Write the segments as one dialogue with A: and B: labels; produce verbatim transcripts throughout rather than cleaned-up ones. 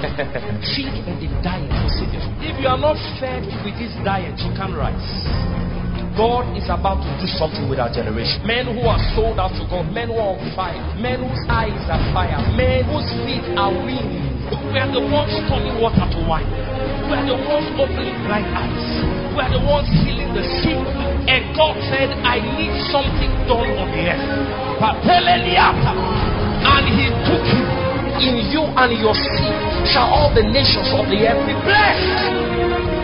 A: Feed on the diet of Savior. If you are not fed with this diet, you can't rise. God is about to do something with our generation. Men who are sold out to God, men who are on fire, men whose eyes are fire, men whose feet are wind. We are the ones turning water to wine. We are the ones opening blind eyes. We are the ones healing the sick. And God said, I need something done on the earth. And He took you. In you and your seed shall all the nations of the earth be blessed.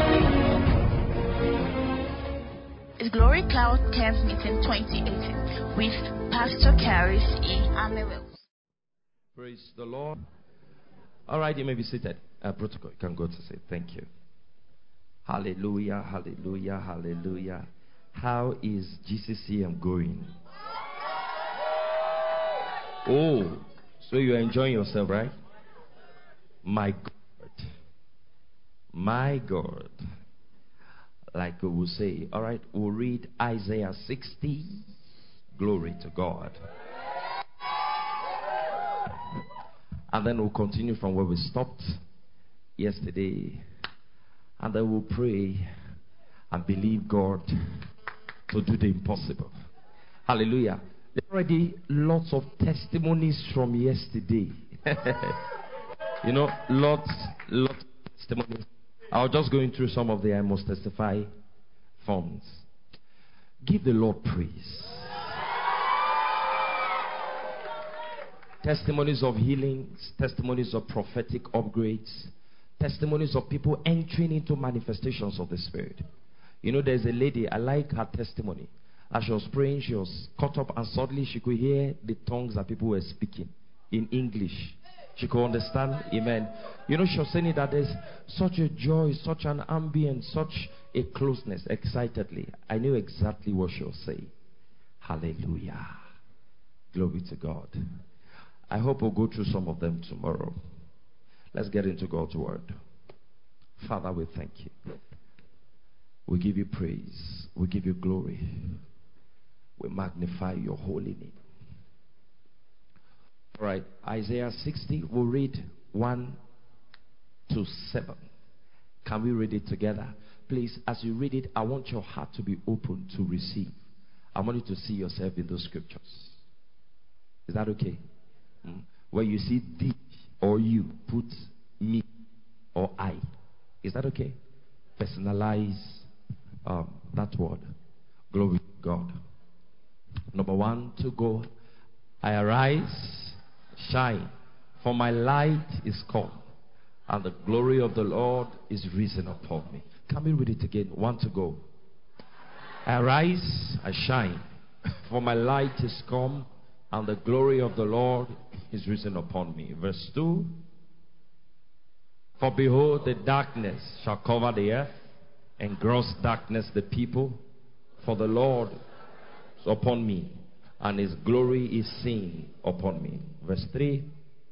B: It's Glory Cloud Camp Meeting twenty eighteen with Pastor Caris E. Amewel.
A: Praise the Lord. All right, you may be seated. Uh, protocol, you can go to say thank you. Hallelujah, hallelujah, hallelujah. How is G C C M going? Oh, so you're enjoying yourself, right? My God. My God. Like we will say, all right, we'll read Isaiah sixty. Glory to God. And then we'll continue from where we stopped yesterday. And then we'll pray and believe God to do the impossible. Hallelujah. There are already lots of testimonies from yesterday. You know, lots, lots of testimonies. I was just going through some of the I must testify forms. Give the Lord praise. Testimonies of healings, testimonies of prophetic upgrades, testimonies of people entering into manifestations of the Spirit. You know, there's a lady, I like her testimony. As she was praying, she was caught up and suddenly she could hear the tongues that people were speaking in English. She could understand. Amen. You know, she was saying that there's such a joy, such an ambience, such a closeness, excitedly. I knew exactly what she was saying. Hallelujah. Glory to God. I hope we'll go through some of them tomorrow. Let's get into God's word. Father, we thank you. We give you praise. We give you glory. We magnify your holy name. All right, Isaiah sixty, we'll read one to seven. Can we read it together? Please, as you read it, I want your heart to be open to receive. I want you to see yourself in those scriptures. Is that okay? Mm. Where you see thee or you, put me or I. Is that okay? Personalize um, that word. Glory to God. Number one, to go. I arise, shine, for my light is come, and the glory of the Lord is risen upon me. Can we read it again? One to go. I arise, I shine, for my light is come, and the glory of the Lord is risen upon me. Verse two. For behold, the darkness shall cover the earth, and gross darkness the people. For the Lord is upon me, and his glory is seen upon me. Verse three.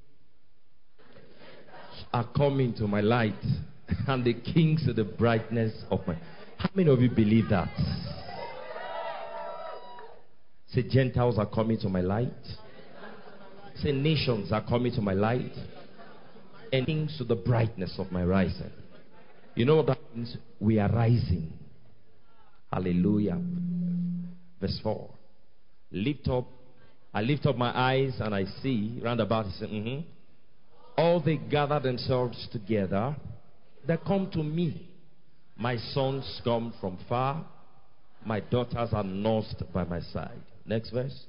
A: Are coming to my light, and the kings to the brightness of my... How many of you believe that? Say, Gentiles are coming to my light. Say, nations are coming to my light, and kings to the brightness of my rising. You know what that means? We are rising. Hallelujah. Verse four. Lift up. I lift up my eyes and I see round about. He said, mm-hmm. All they gather themselves together. They come to me. My sons come from far. My daughters are nursed by my side. Next verse.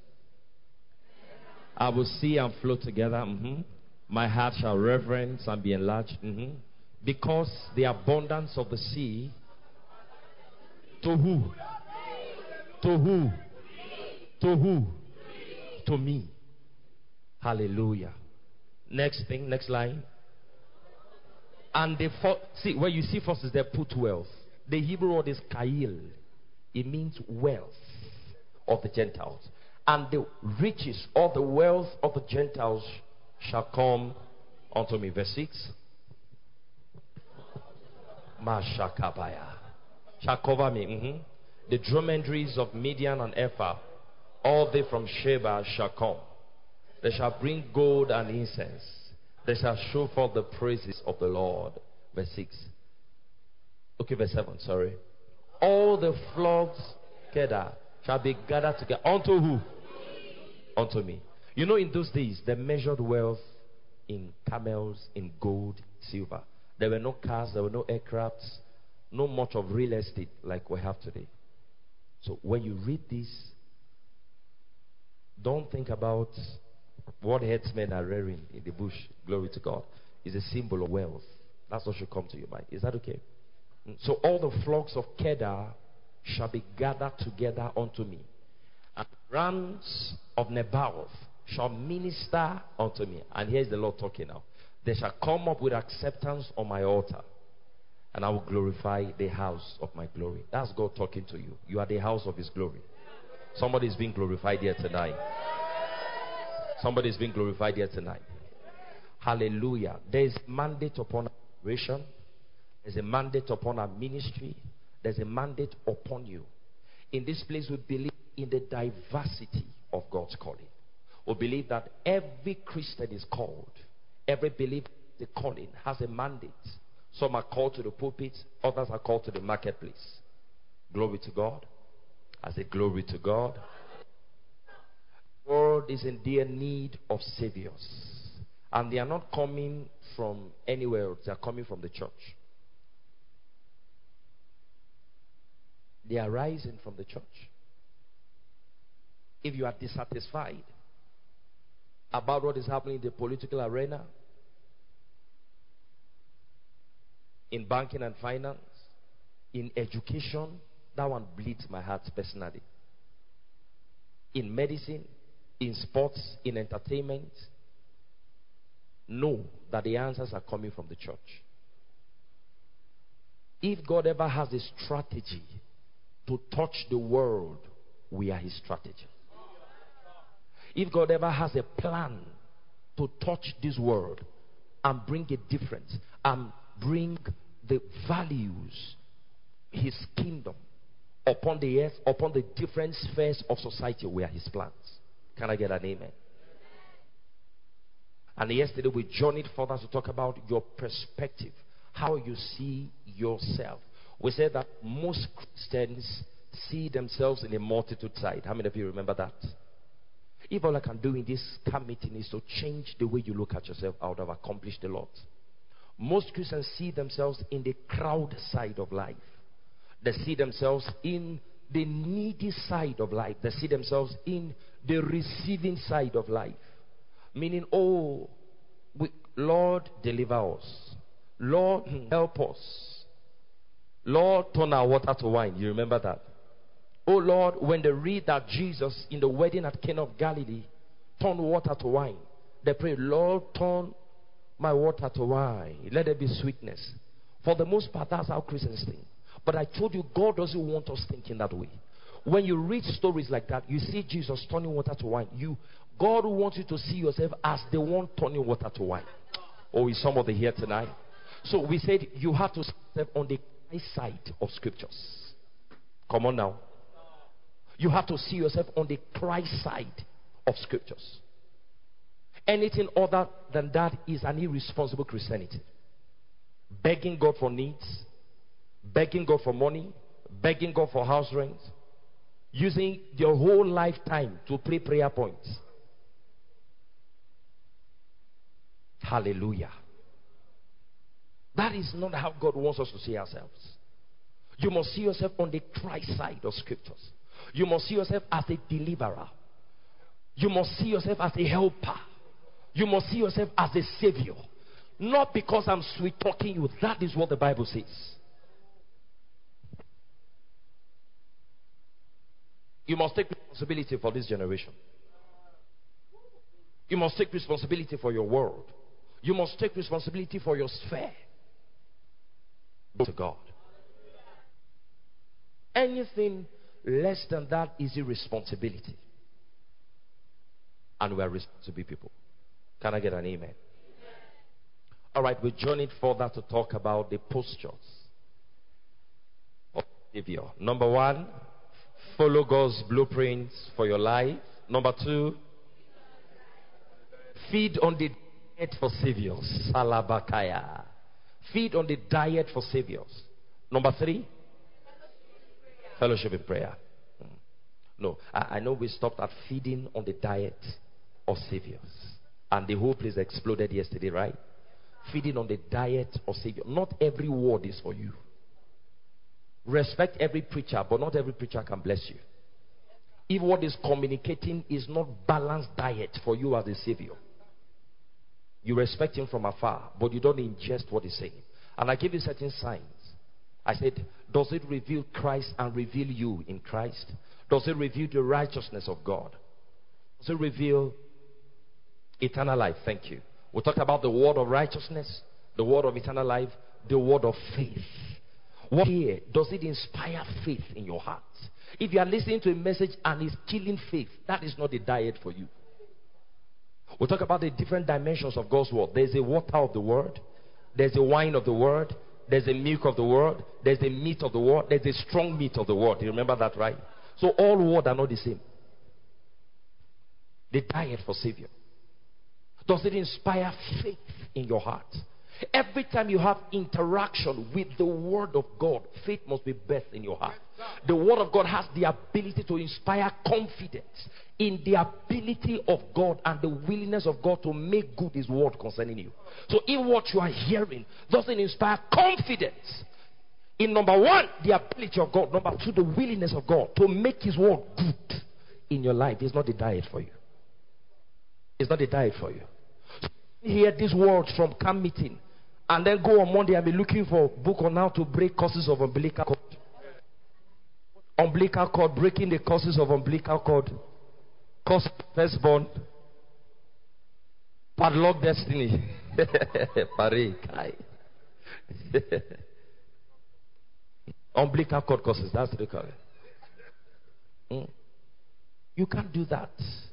A: I will see and flow together. Mm-hmm. My heart shall reverence and be enlarged. Mm-hmm. Because the abundance of the sea. To who? To who? To who? To me. Hallelujah. Next thing, next line. And the for, see where you see first is there put wealth. The Hebrew word is kail. It means wealth of the Gentiles. And the riches or the wealth of the Gentiles shall come unto me. Verse six. Mashakabaya. Shall cover me. Mm-hmm. The dromedaries of Midian and Ephah, all they from Sheba shall come. They shall bring gold and incense. They shall show forth the praises of the Lord. Verse six. Okay, verse seven, sorry. All the flocks Kedar shall be gathered together. Unto who? Unto me. You know, in those days, they measured wealth in camels, in gold, silver. There were no cars, there were no aircrafts, no much of real estate like we have today. So when you read this, don't think about what headsmen are rearing in the bush. Glory to God. It's a symbol of wealth. That's what should come to your mind. Is that okay? So all the flocks of Kedar shall be gathered together unto me, and rams of Nebaioth shall minister unto me. And here's the Lord talking now. They shall come up with acceptance on my altar, and I will glorify the house of my glory. That's God talking to you. You are the house of his glory. Somebody is being glorified here tonight. Somebody is being glorified here tonight. Hallelujah. There is mandate upon our generation. There's a mandate upon our ministry. There's a mandate upon you. In this place, we believe in the diversity of God's calling. We believe that every Christian is called. Every believer, the calling, has a mandate. Some are called to the pulpit. Others are called to the marketplace. Glory to God. I say glory to God. The world is in dear need of saviors. And they are not coming from anywhere else. They are coming from the church. They are rising from the church. If you are dissatisfied about what is happening in the political arena, in banking and finance, in education, that one bleeds my heart personally. In medicine, in sports, in entertainment, know that the answers are coming from the church. If God ever has a strategy to touch the world, we are his strategy. If God ever has a plan to touch this world and bring a difference and bring the values, his kingdom upon the earth, upon the different spheres of society, we are his plans. Can I get an amen? And yesterday we journeyed further to talk about your perspective, how you see yourself. We said that most Christians see themselves in a multitude side. How many of you remember that? If all I can do in this camp meeting is to change the way you look at yourself, I would have accomplished a lot. Most Christians see themselves in the crowd side of life. They see themselves in the needy side of life. They see themselves in the receiving side of life. Meaning, oh, we, Lord, deliver us. Lord, help us. Lord, turn our water to wine. You remember that? Oh Lord, when they read that Jesus in the wedding at Cana of Galilee turned water to wine, they pray, Lord, turn my water to wine. Let there be sweetness. For the most part, that's how Christians think. But I told you, God doesn't want us thinking that way. When you read stories like that, you see Jesus turning water to wine. You, God wants you to see yourself as the one turning water to wine. Oh, is somebody here tonight? So we said you have to step on the side of scriptures. Come on now. You have to see yourself on the Christ side of scriptures. Anything other than that is an irresponsible Christianity. Begging God for needs, begging God for money, begging God for house rent, using your whole lifetime to pray prayer points. Hallelujah. That is not how God wants us to see ourselves. You must see yourself on the Christ side of scriptures. You must see yourself as a deliverer. You must see yourself as a helper. You must see yourself as a savior. Not because I'm sweet talking you. That is what the Bible says. You must take responsibility for this generation. You must take responsibility for your world. You must take responsibility for your sphere. To God. Anything less than that is irresponsibility. And we are responsible people. Can I get an amen? Alright, we journeyed further to talk about the postures of Savior. Number one, follow God's blueprints for your life. Number two, feed on the Diet for saviors. Salabakaya. Feed on the diet for saviors. Number three, fellowship in prayer. No, I, I know we stopped at feeding on the diet of saviors. And the whole place exploded yesterday, right? Feeding on the diet of savior. Not every word is for you. Respect every preacher, but not every preacher can bless you. If what is communicating is not balanced diet for you as a savior, you respect him from afar, but you don't ingest what he's saying. And I give you certain signs. I said, does it reveal Christ and reveal you in Christ? Does it reveal the righteousness of God? Does it reveal eternal life? Thank you. We talked about the word of righteousness, the word of eternal life, the word of faith. What here, does it inspire faith in your heart? If you are listening to a message and it's killing faith, that is not the diet for you. We'll talk about the different dimensions of God's word. There's a water of the word. There's a wine of the word. There's a milk of the word. There's a meat of the word. There's a strong meat of the word. You remember that, right? So all words are not the same. The diet for Savior. Does it inspire faith in your heart? Every time you have interaction with the word of God, faith must be birthed in your heart. The word of God has the ability to inspire confidence in the ability of God and the willingness of God to make good his word concerning you. So if what you are hearing doesn't inspire confidence in, number one, the ability of God, number two, the willingness of God to make his word good in your life, it's not the diet for you. It's not the diet for you. So hear these words from camp meeting and then go on Monday and be looking for a book on how to break curses of umbilical cord. Umbilical cord, breaking the curses of umbilical cord. Curse of firstborn. Padlock destiny. Parikai. Umbilical cord curses, that's what they call it. Mm. You can't do that.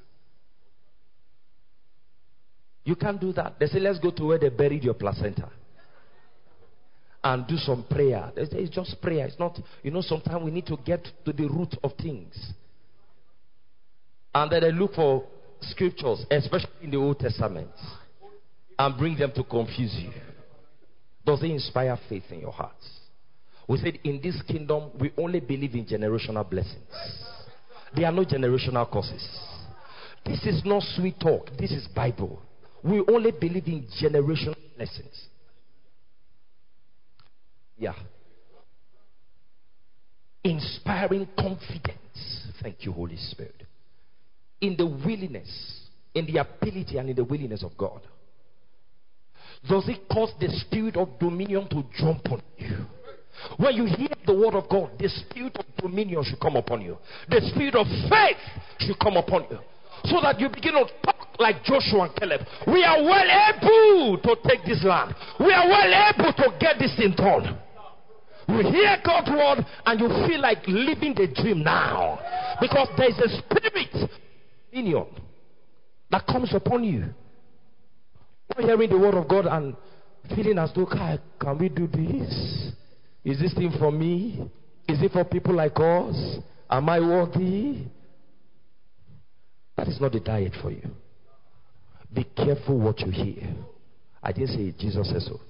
A: You can't do that. They say, let's go to where they buried your placenta and do some prayer. It's just prayer. It's not, you know, sometimes we need to get to the root of things. And then they look for scriptures, especially in the Old Testament, and bring them to confuse you. Does it inspire faith in your hearts? We said in this kingdom, we only believe in generational blessings. There are no generational curses. This is not sweet talk. This is Bible. We only believe in generational blessings. Yeah. Inspiring confidence. Thank you, Holy Spirit. In the willingness, in the ability and in the willingness of God. Does it cause the spirit of dominion to jump on you? When you hear the word of God, the spirit of dominion should come upon you. The spirit of faith should come upon you. So that you begin to talk like Joshua and Caleb. We are well able to take this land. We are well able to get this thing done. You hear God's word and you feel like living the dream now. Because there is a spirit dominion that comes upon you. You're hearing the word of God and feeling as though, can we do this? Is this thing for me? Is it for people like us? Am I worthy? That is not the diet for you. Be careful what you hear. I didn't say it, Jesus says so.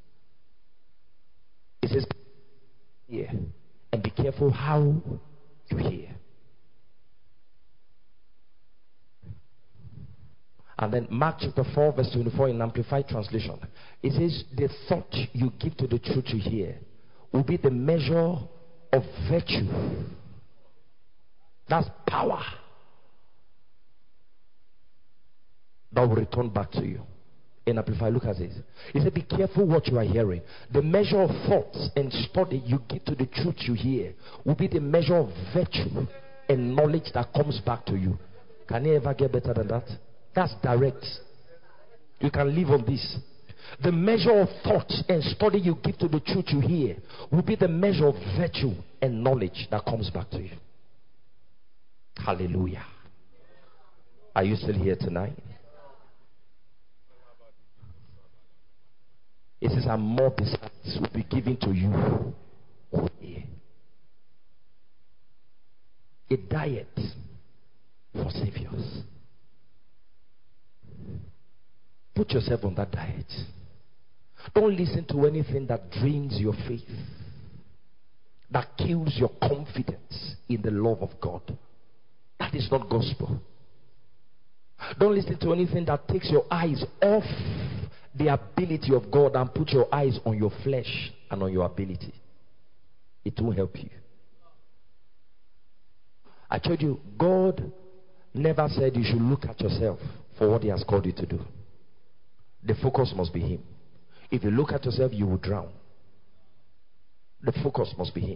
A: He says, hear, and be careful how you hear. And then Mark chapter four verse twenty-four in Amplified Translation. It says, the thought you give to the truth you hear will be the measure of virtue. That's power. That will return back to you. In Amplify, look at this. He said, be careful what you are hearing. The measure of thoughts and study you give to the truth you hear will be the measure of virtue and knowledge that comes back to you. Can you ever get better than that? That's direct. You can live on this. The measure of thoughts and study you give to the truth you hear will be the measure of virtue and knowledge that comes back to you. Hallelujah. Are you still here tonight? It says, and more besides will be given to you. Oh, yeah. A diet for saviors. Put yourself on that diet. Don't listen to anything that drains your faith, that kills your confidence in the love of God. That is not gospel. Don't listen to anything that takes your eyes off the ability of God and put your eyes on your flesh and on your ability. It won't help you. I told you, God never said you should look at yourself for what He has called you to do. The focus must be Him. If you look at yourself, you will drown. The focus must be Him.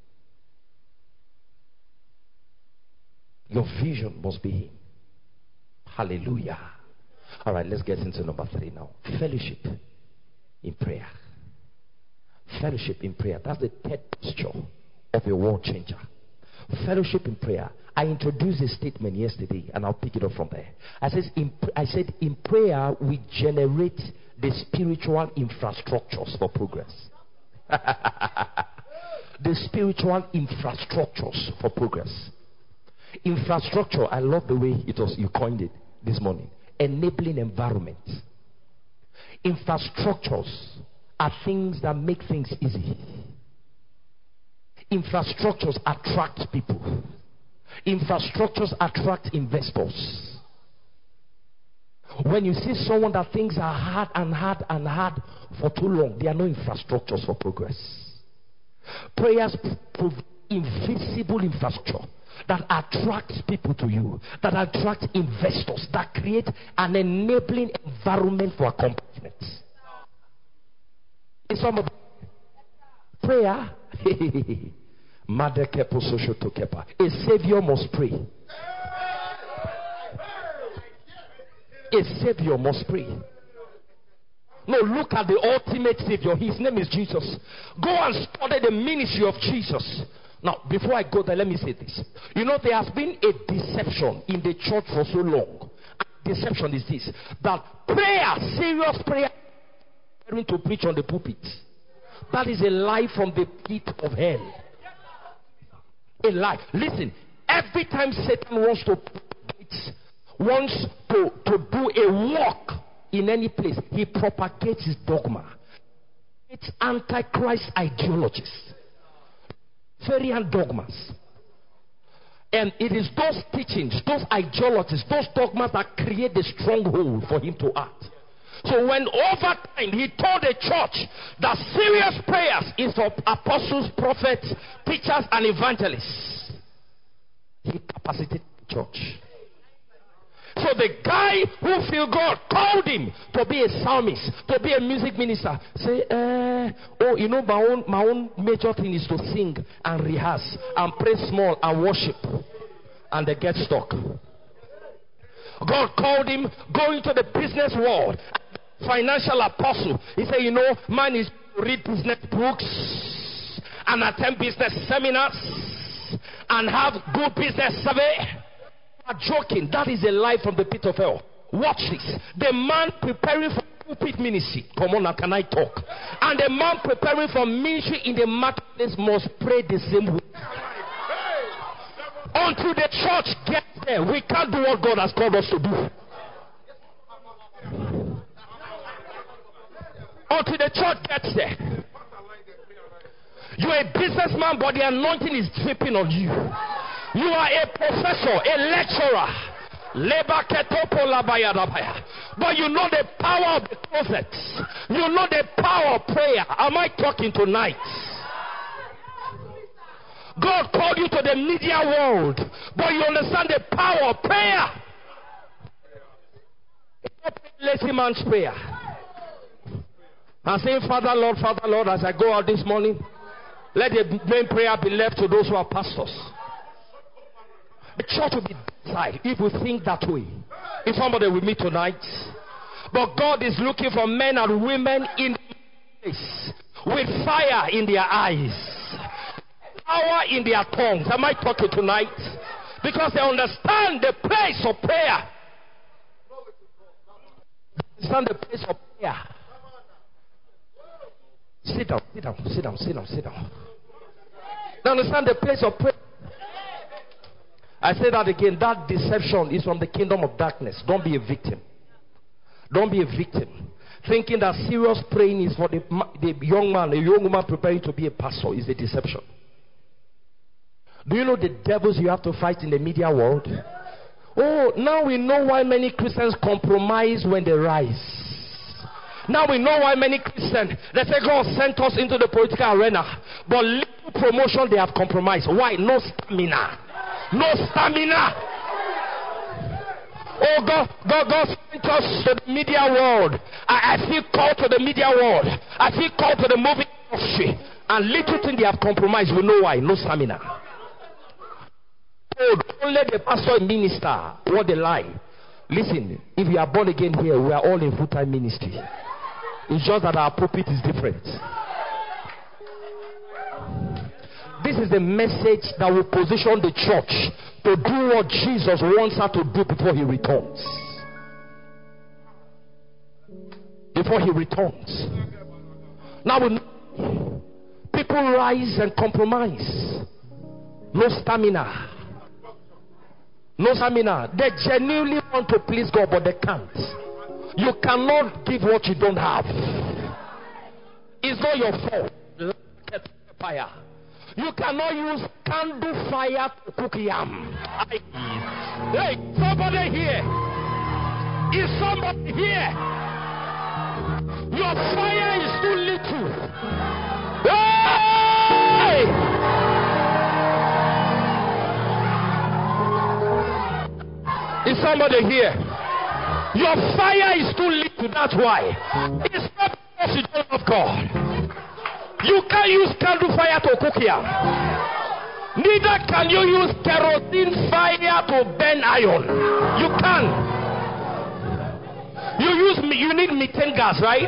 A: Your vision must be Him. Hallelujah. All right, let's get into number three now. Fellowship in prayer. Fellowship in prayer. That's the third posture of a world changer. Fellowship in prayer. I introduced a statement yesterday, and I'll pick it up from there. I said, in, I said, in prayer we generate the spiritual infrastructures for progress. The spiritual infrastructures for progress. Infrastructure, I love the way it was you coined it this morning. Enabling environment. Infrastructures are things that make things easy. Infrastructures attract people. Infrastructures attract investors. When you see someone that things are hard and hard and hard for too long, there are no infrastructures for progress. Prayers prove invisible infrastructure that attracts people to you, that attract investors, that create an enabling environment for accomplishment. In some of prayer, a savior must pray. A savior must pray. No, look at the ultimate savior. His name is Jesus. Go and study the ministry of Jesus. Now, before I go there, let me say this. You know, there has been a deception in the church for so long. And deception is this: that prayer, serious prayer, to preach on the pulpit. That is a lie from the pit of hell. A lie. Listen, every time Satan wants to wants to, to do a work in any place, he propagates his dogma. It's antichrist ideologies, variant dogmas. And it is those teachings, those ideologies, those dogmas that create the stronghold for him to act. So when over time he told the church that serious prayers is for apostles, prophets, teachers, and evangelists, he capacitated the church. So the guy who feel God called him to be a psalmist, to be a music minister, say, eh, oh, you know, my own my own major thing is to sing and rehearse and pray small and worship, and they get stuck. God called him, go into the business world, financial apostle. He said, you know, man is to read business books and attend business seminars and have good business survey. Are joking. That is a lie from the pit of hell. Watch this. The man preparing for pulpit ministry, come on now, can I talk? And the man preparing for ministry in the marketplace must pray the same way. Until the church gets there, we can't do what God has called us to do. Until the church gets there. You're a businessman, but the anointing is dripping on you. You are a professor, a lecturer. But you know the power of the prophets. You know the power of prayer. Am I talking tonight? God called you to the media world, but you understand the power of prayer. Lazy man's prayer. I'm saying, Father Lord, Father Lord, as I go out this morning, let the main prayer be left to those who are pastors. The church will be dead if we think that way. If somebody will meet tonight. But God is looking for men and women in place with fire in their eyes, power in their tongues. Am I talking tonight? Because they understand the place of prayer. They understand the place of prayer. Sit down, sit down, sit down, sit down, sit down. They understand the place of prayer. I say that again. That deception is from the kingdom of darkness. Don't be a victim. Don't be a victim. Thinking that serious praying is for the, the young man, the young woman preparing to be a pastor is a deception. Do you know the devils you have to fight in the media world? Oh, now we know why many Christians compromise when they rise. Now we know why many Christians, they say God sent us into the political arena, but little promotion they have compromised. Why? No stamina. No stamina. Oh, God, God, God sent us to the media world. I, I feel called to the media world. I feel called to the movie industry. And little thing they have compromised. We know why. No stamina. Oh, don't let the pastor and minister what they lie. Listen, if you are born again here, we are all in full-time ministry. It's just that our pulpit is different. This is the message that will position the church to do what Jesus wants her to do before he returns. Before he returns. Now people rise and compromise. No stamina. No stamina. They genuinely want to please God, but they can't. You cannot give what you don't have. It's not your fault. Fire. You cannot use candle fire to cook yam. Hey, somebody here. Is somebody here? Your fire is too little. Hey! Is somebody here? Your fire is too little, that's why. It's not because you don't love God. You can't use candle fire to cook here. Neither can you use kerosene fire to burn iron. You can. You use you need methane gas, right?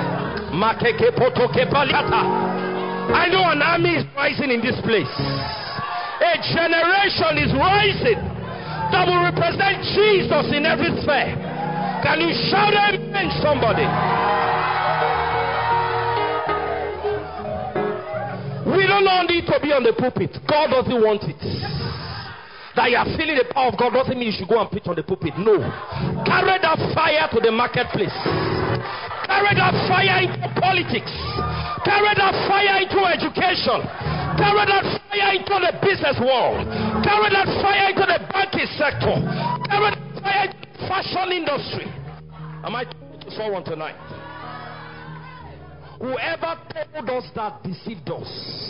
A: I know an army is rising in this place. A generation is rising that will represent Jesus in every sphere. Can you shout amen, somebody? We don't need to be on the pulpit. God doesn't want it. That you are feeling the power of God doesn't mean you should go and preach on the pulpit. No. Carry that fire to the marketplace. Carry that fire into politics. Carry that fire into education. Carry that fire into the business world. Carry that fire into the banking sector. Carry that fire into the fashion industry. Am I talking to someone tonight? Whoever told us that deceived us.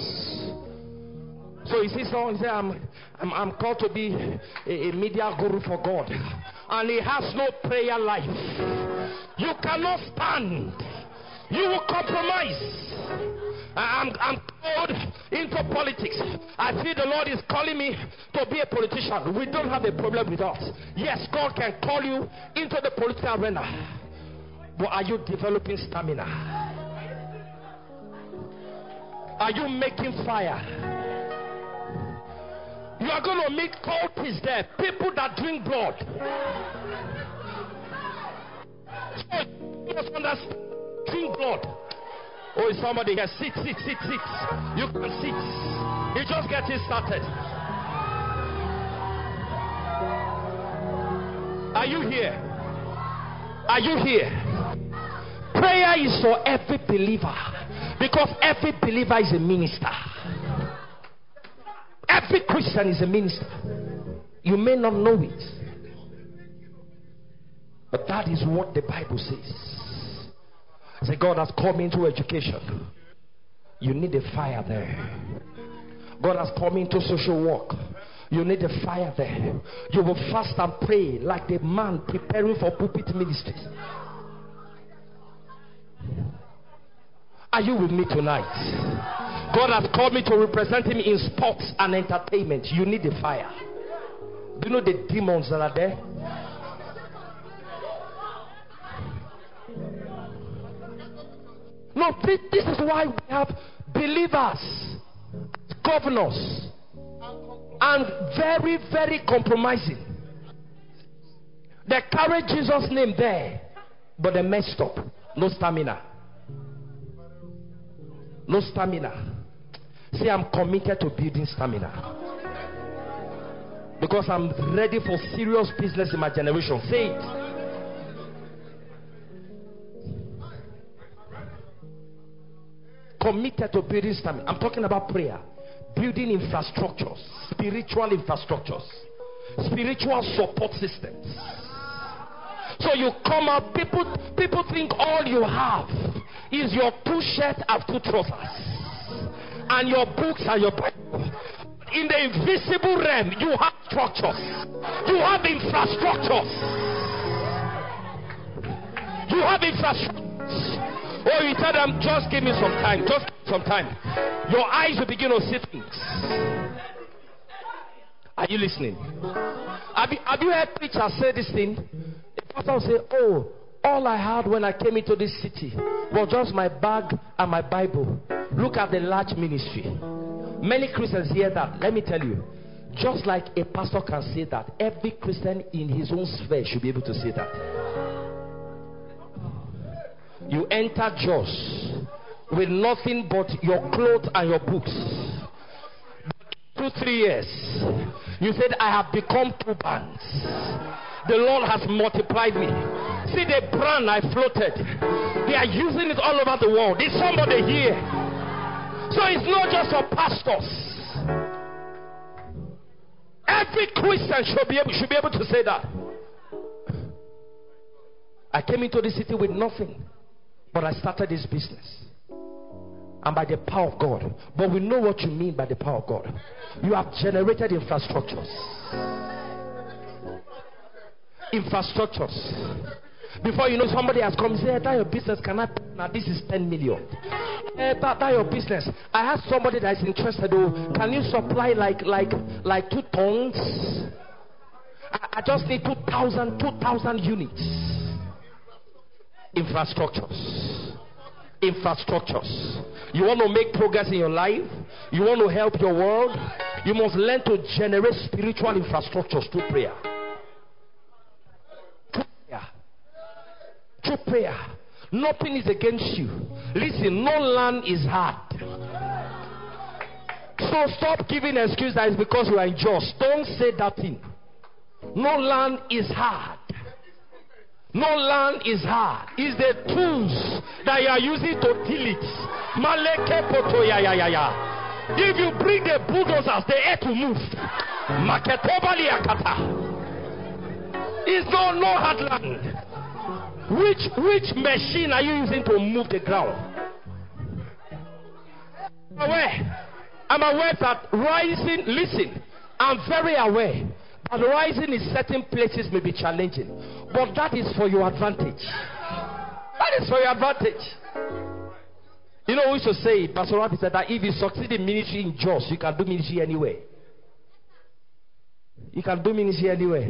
A: So you see someone say, I'm, I'm, I'm called to be a, a media guru for God. And he has no prayer life. You cannot stand. You will compromise. I'm, I'm called into politics. I feel the Lord is calling me to be a politician. We don't have a problem with us. Yes, God can call you into the political arena. But are you developing stamina? Are you making fire? You are going to meet cultists there. People that drink blood. So you must understand. Drink blood. Oh, is somebody here? Sit, sit, sit, sit. You can sit. You just get it started. Are you here? Are you here? Prayer is for every believer. Because every believer is a minister. Every Christian is a minister. You may not know it. But that is what the Bible says. Say, God has called me into education. You need a fire there. God has called me into social work. You need a fire there. You will fast and pray like the man preparing for pulpit ministry. Are you with me tonight? God has called me to represent him in sports and entertainment. You need a fire. Do you know the demons that are there? No, this, this is why we have believers, governors, and very, very compromising. They carry Jesus' name there, but they messed up. No stamina. No stamina. Say, I'm committed to building stamina. Because I'm ready for serious business in my generation. Say it. committed to building stamina. I'm talking about prayer. Building infrastructures, spiritual infrastructures, spiritual support systems. So you come out, people people think all you have is your two shirts and two trousers and your books and your Bible. In the invisible realm, you have structures, you have infrastructures, you have infrastructures. Oh, you tell them, just give me some time, just some time. Your eyes will begin to see things. Are you listening? Have you, have you heard preachers say this thing? The pastor will say, oh, all I had when I came into this city was just my bag and my Bible. Look at the large ministry. Many Christians hear that. Let me tell you, just like a pastor can say that, every Christian in his own sphere should be able to say that. You enter Jos with nothing but your clothes and your books. Two, three years, you said, I have become two bands. The Lord has multiplied me. See the brand I floated. They are using it all over the world. There's somebody here. So it's not just for pastors. Every Christian should be able, should be able to say that. I came into the city with nothing, but I started this business. And by the power of God. But we know what you mean by the power of God. You have generated infrastructures. Infrastructures. Before you know, somebody has come and said, that your business cannot. Now this is ten million. Uh, that, that your business. I have somebody that is interested. Oh, can you supply like like like two tons? I, I just need two thousand two thousand units. Infrastructures. Infrastructures. You want to make progress in your life? You want to help your world? You must learn to generate spiritual infrastructures through prayer. Through prayer. Through prayer. Nothing is against you. Listen, no land is hard. So stop giving excuse that it's because you are unjust. Don't say that thing. No land is hard. No land is hard. It's the tools that you are using to till it. Maleke poto ya ya ya ya. If you bring the bulldozers, the air to move. Maketobali akata. It's no no hard land. Which which machine are you using to move the ground? I'm aware. I'm aware that rising. Listen, I'm very aware. And rising in certain places may be challenging, but that is for your advantage. That is for your advantage. You know, we used to say, Pastor Rafi said that if you succeed in ministry in Jos, you can do ministry anywhere. You can do ministry anywhere.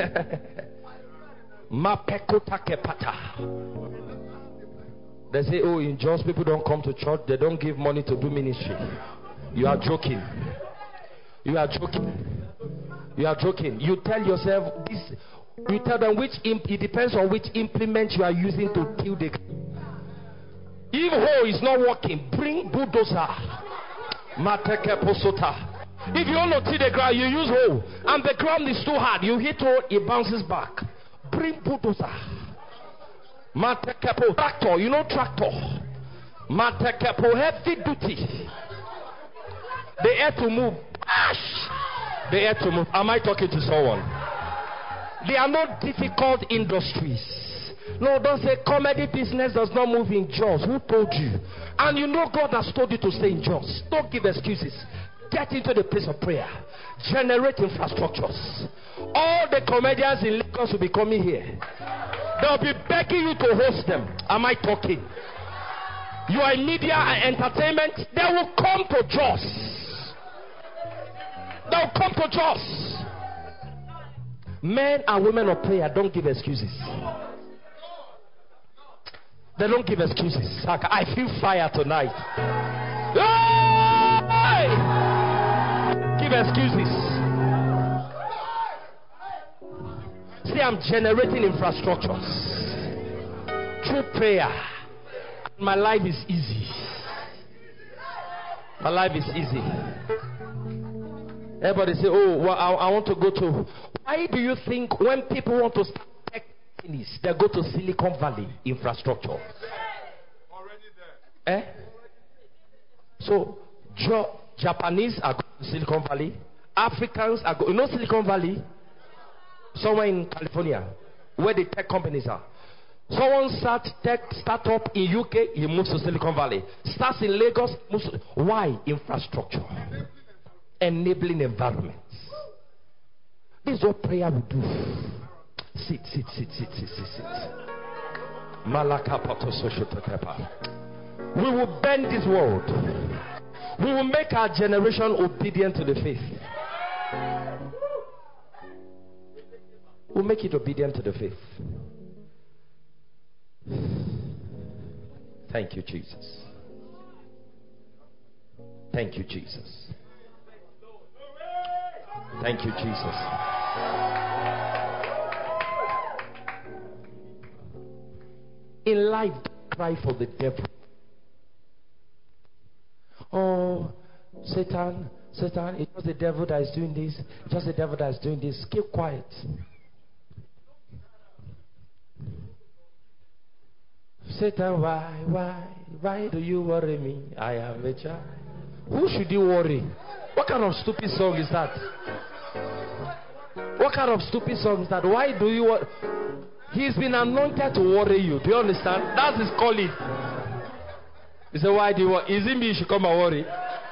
A: They say, oh, in Jos people don't come to church, they don't give money to do ministry. You are joking. You are joking. You are joking. You tell yourself this. You tell them which imp, it depends on which implement you are using to kill the. If hoe is not working, bring bulldozer. Mateke posota. If you want to till the ground, you use hoe, and the ground is too hard. You hit hoe, it bounces back. Bring bulldozer. Mateke po tractor. You know tractor. Mateke po heavy duty. The air to move. Ash. The air to move. Am I talking to someone? They are not difficult industries. No, don't say comedy business does not move in Jos. Who told you? And you know God has told you to stay in Jos. Don't give excuses. Get into the place of prayer. Generate infrastructures. All the comedians in Lagos will be coming here. They'll be begging you to host them. Am I talking? You are in media and entertainment. They will come to Jos. They'll come to Jos. Men and women of prayer don't give excuses. They don't give excuses. I feel fire tonight. Hey! Give excuses. See, I'm generating infrastructures through prayer. My life is easy. My life is easy. Everybody say, oh, well, I, I want to go to. Why do you think when people want to start tech companies, they go to Silicon Valley infrastructure?
C: Already there.
A: Eh? So, jo- Japanese are going to Silicon Valley. Africans are going, you know Silicon Valley? Somewhere in California, where the tech companies are. Someone starts tech startup in U K, he moves to Silicon Valley. Starts in Lagos, moves to, why? Infrastructure. Enabling environments. This is what prayer will do. Sit, sit, sit, sit, sit, sit, sit. We will bend this world. We will make our generation obedient to the faith. We'll make it obedient to the faith. Thank you, Jesus. Thank you, Jesus. Thank you, Jesus. In life, don't cry for the devil. Oh, Satan, Satan, it's just the devil that is doing this. It's just the devil that is doing this. Keep quiet. Satan, why, why, why do you worry me? I am a child. Who should you worry? What kind of stupid song is that? What kind of stupid song is that? Why do you worry? He's been anointed to worry you. Do you understand? That's his calling. He said, why do you worry? Is it me you should come and worry?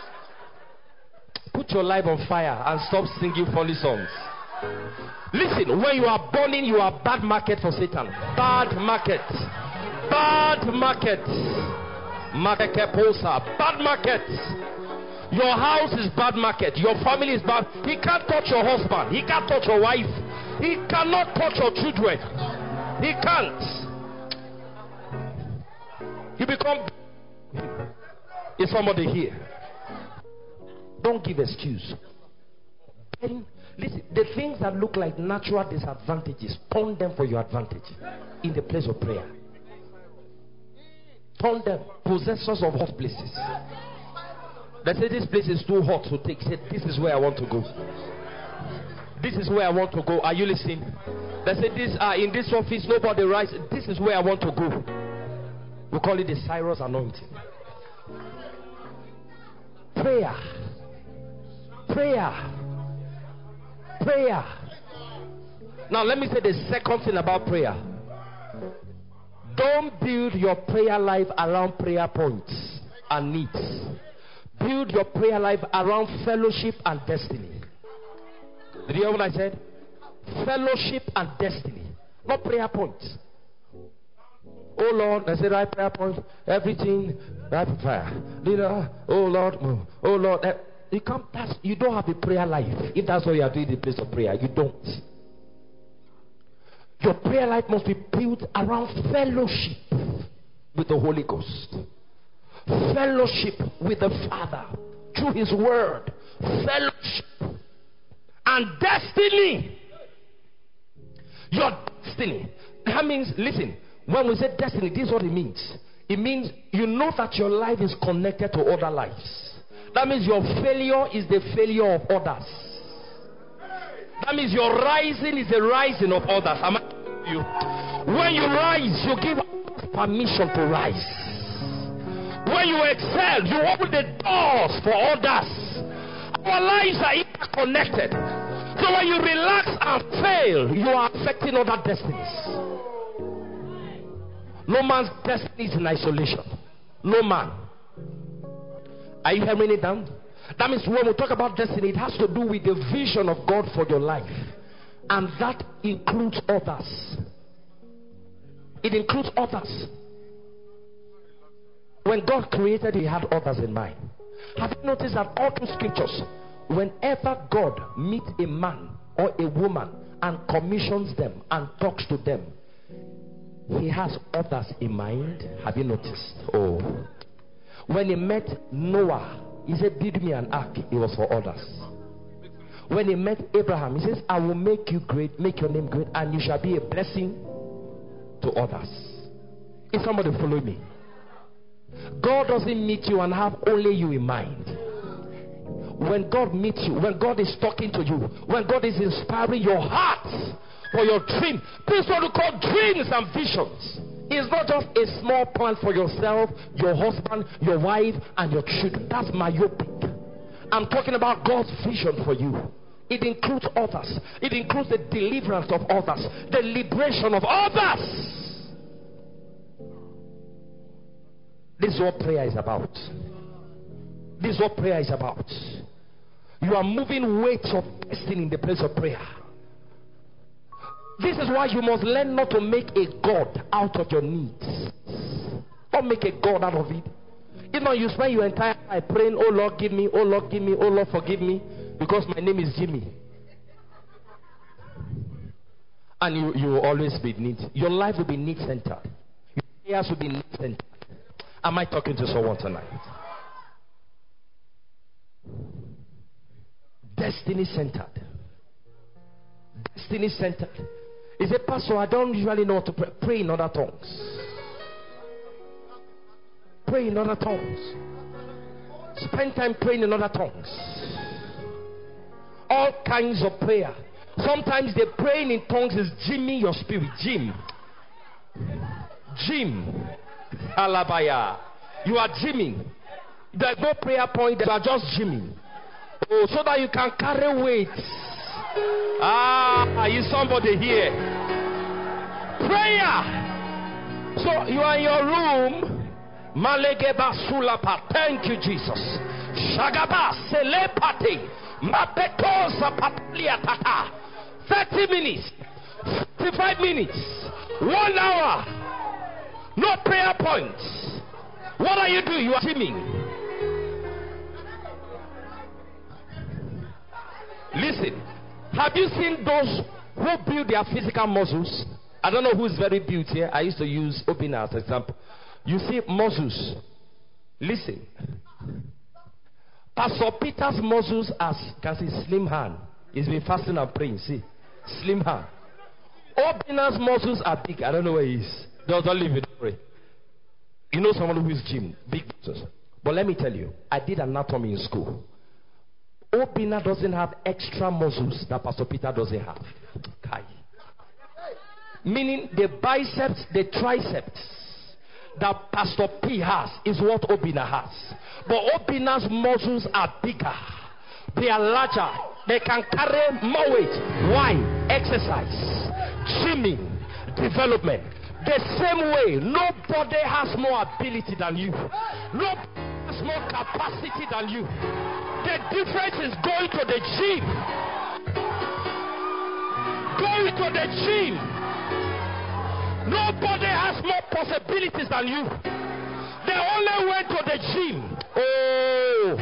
A: Put your life on fire and stop singing funny songs. Listen, when you are burning, you are bad market for Satan. Bad market. Bad market. Market posa. Bad market. Your house is bad market. Your family is bad. He can't touch your husband. He can't touch your wife. He cannot touch your children. He can't. You become. Is somebody here? Don't give excuse. And listen, the things that look like natural disadvantages, turn them for your advantage in the place of prayer. Turn them possessors of hot places. They say this place is too hot to take. Say this is where I want to go. This is where I want to go. Are you listening? They say this uh, in this office nobody writes. This is where I want to go. We call it the Cyrus anointing. Prayer. Prayer. Prayer. Now let me say the second thing about prayer. Don't build your prayer life around prayer points and needs. Build your prayer life around fellowship and destiny. Did you hear what I said? Fellowship and destiny, not prayer points. Oh Lord, I said right prayer point. Everything right prayer. Leader, oh Lord, oh Lord. You can't. That's, you don't have a prayer life. If that's what you are doing in the place of prayer, you don't. Your prayer life must be built around fellowship with the Holy Ghost. Fellowship with the Father through His Word. Fellowship and destiny. Your destiny. That means, listen, when we say destiny, this is what it means. It means you know that your life is connected to other lives. That means your failure is the failure of others. That means your rising is the rising of others. Am I you? When you rise, you give permission to rise. When you excel, you open the doors for others. Our lives are interconnected. So when you relax and fail, you are affecting other destinies. No man's destiny is in isolation. No man. Are you hearing it down? That means when we talk about destiny, it has to do with the vision of God for your life. And that includes others. It includes others. When God created, He had others in mind. Have you noticed that all through scriptures, whenever God meets a man or a woman and commissions them and talks to them, He has others in mind? Have you noticed? Oh. When He met Noah, He said, build me an ark. It was for others. When He met Abraham, He says, I will make you great, make your name great, and you shall be a blessing to others. Is somebody following me? God doesn't meet you and have only you in mind. When God meets you, when God is talking to you, when God is inspiring your heart for your dream, this is what we call dreams and visions. It's not just a small plan for yourself, your husband, your wife, and your children. That's myopic. I'm talking about God's vision for you. It includes others. It includes the deliverance of others, the liberation of others. This is what prayer is about. This is what prayer is about. You are moving weights of destiny in the place of prayer. This is why you must learn not to make a God out of your needs. Don't make a God out of it. You know, you spend your entire life praying, oh Lord, give me, oh Lord, give me, oh Lord, forgive me, because my name is Jimmy. And you, you will always be need. Your life will be need-centered. Your prayers will be need-centered. Am I talking to someone tonight? Destiny-centered. Destiny-centered. He said, Pastor, I don't usually know how to pray. Pray in other tongues. Pray in other tongues. Spend time praying in other tongues. All kinds of prayer. Sometimes the praying in tongues is gymming your spirit. Gym. Gym. Alabaya. You are gymming. There's no prayer point. You are just gymming. Oh, so that you can carry weights. Ah, is somebody here? Prayer. So you are in your room. Malegeba sulapa. Thank you, Jesus. Shagaba selepati. Mapetosa patliatata. thirty minutes. fifty-five minutes. One hour. No prayer points. What are you doing? You are gymming. Listen. Have you seen those who build their physical muscles? I don't know who's very built here. I used to use Obina as an example. You see muscles. Listen. Pastor Peter's muscles as can see slim hand. He's been fasting and praying. See, slim hand. Obina's muscles are big. I don't know where he is. Doesn't live in pray. You know someone who is gym, big muscles. But let me tell you, I did anatomy in school. Obina doesn't have extra muscles that Pastor Peter doesn't have. Kai. Meaning the biceps, the triceps that Pastor P has is what Obina has. But Obina's muscles are bigger. They are larger. They can carry more weight. Why? Exercise, gymming, development. The same way, nobody has more ability than you. Nobody has more capacity than you. The difference is going to the gym. Going to the gym. Nobody has more possibilities than you. They only went to the gym. Oh.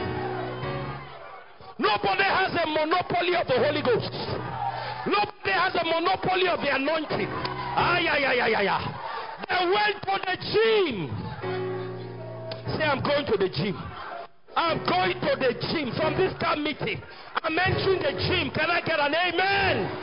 A: Nobody has a monopoly of the Holy Ghost. Nobody has a monopoly of the anointing. Ay, ay, ay, ay, ay, ay. They went to the gym. Say, I'm going to the gym. I'm going to the gym. From this camp meeting, I'm entering the gym. Can I get an amen?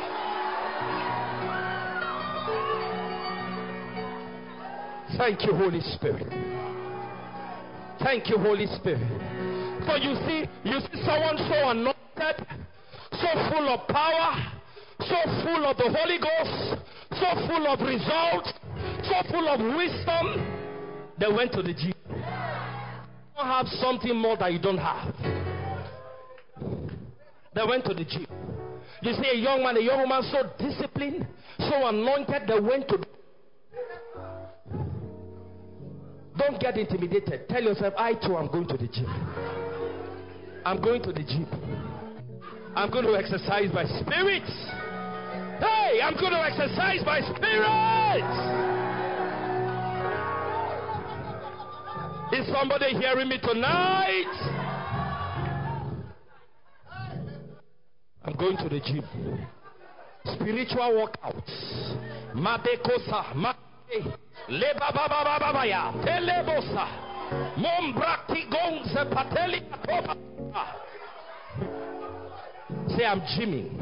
A: Thank you, Holy Spirit. Thank you, Holy Spirit. So you see, you see someone so anointed, so full of power, so full of the Holy Ghost, so full of results, so full of wisdom. They went to the gym. You don't have something more that you don't have. They went to the gym. You see a young man, a young woman so disciplined, so anointed, they went to. Don't get intimidated. Tell yourself, I too am going to the gym. I'm going to the gym. I'm going to exercise my spirit. Hey, I'm going to exercise my spirit. Is somebody hearing me tonight? I'm going to the gym. Spiritual workouts. Madekosa. Made. Leba baba baba baya. Telebosa. Mombrakti gonze pateli. Say, I'm gymming.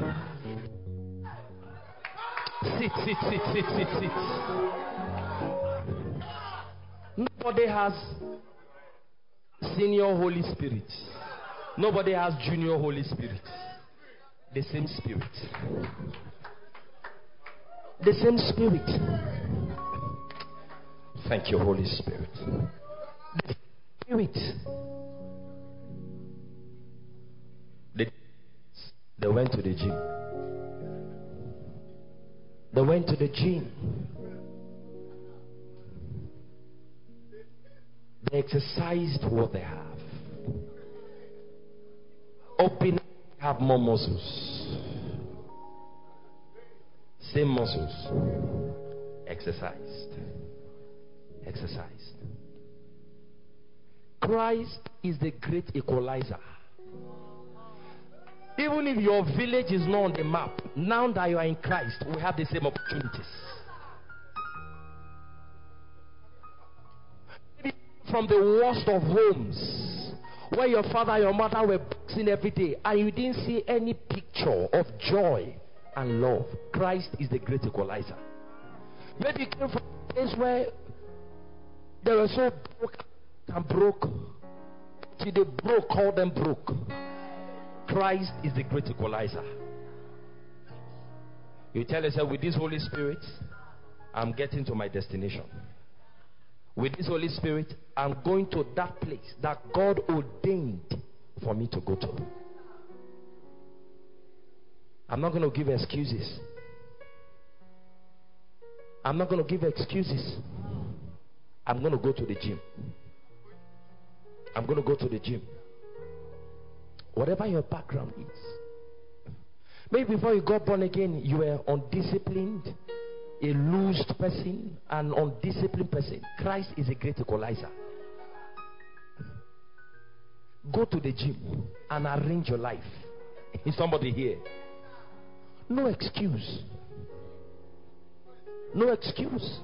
A: Sit, sit, sit, sit, sit, sit. Nobody has senior Holy Spirit. Nobody has junior Holy Spirit. The same Spirit. The same Spirit. Thank you, Holy Spirit. The Spirit. They, they went to the gym. They went to the gym. They exercised what they have. Open, have more muscles. Same muscles. Exercised. Exercised. Christ is the great equalizer. Even if your village is not on the map, now that you are in Christ, we have the same opportunities. Maybe from the worst of homes, where your father and your mother were boxing every day, and you didn't see any picture of joy and love. Christ is the great equalizer. Maybe you came from a place where they were so broke and broke, till they broke, call them broke. Christ is the great equalizer. You tell yourself, with this Holy Spirit, I'm getting to my destination. With this Holy Spirit, I'm going to that place that God ordained for me to go to. I'm not going to give excuses. I'm not going to give excuses. I'm going to go to the gym. I'm going to go to the gym. Whatever your background is. Maybe before you got born again, you were undisciplined, a loosed person, an undisciplined person. Christ is a great equalizer. Go to the gym and arrange your life. Is somebody here? No excuse. No excuse.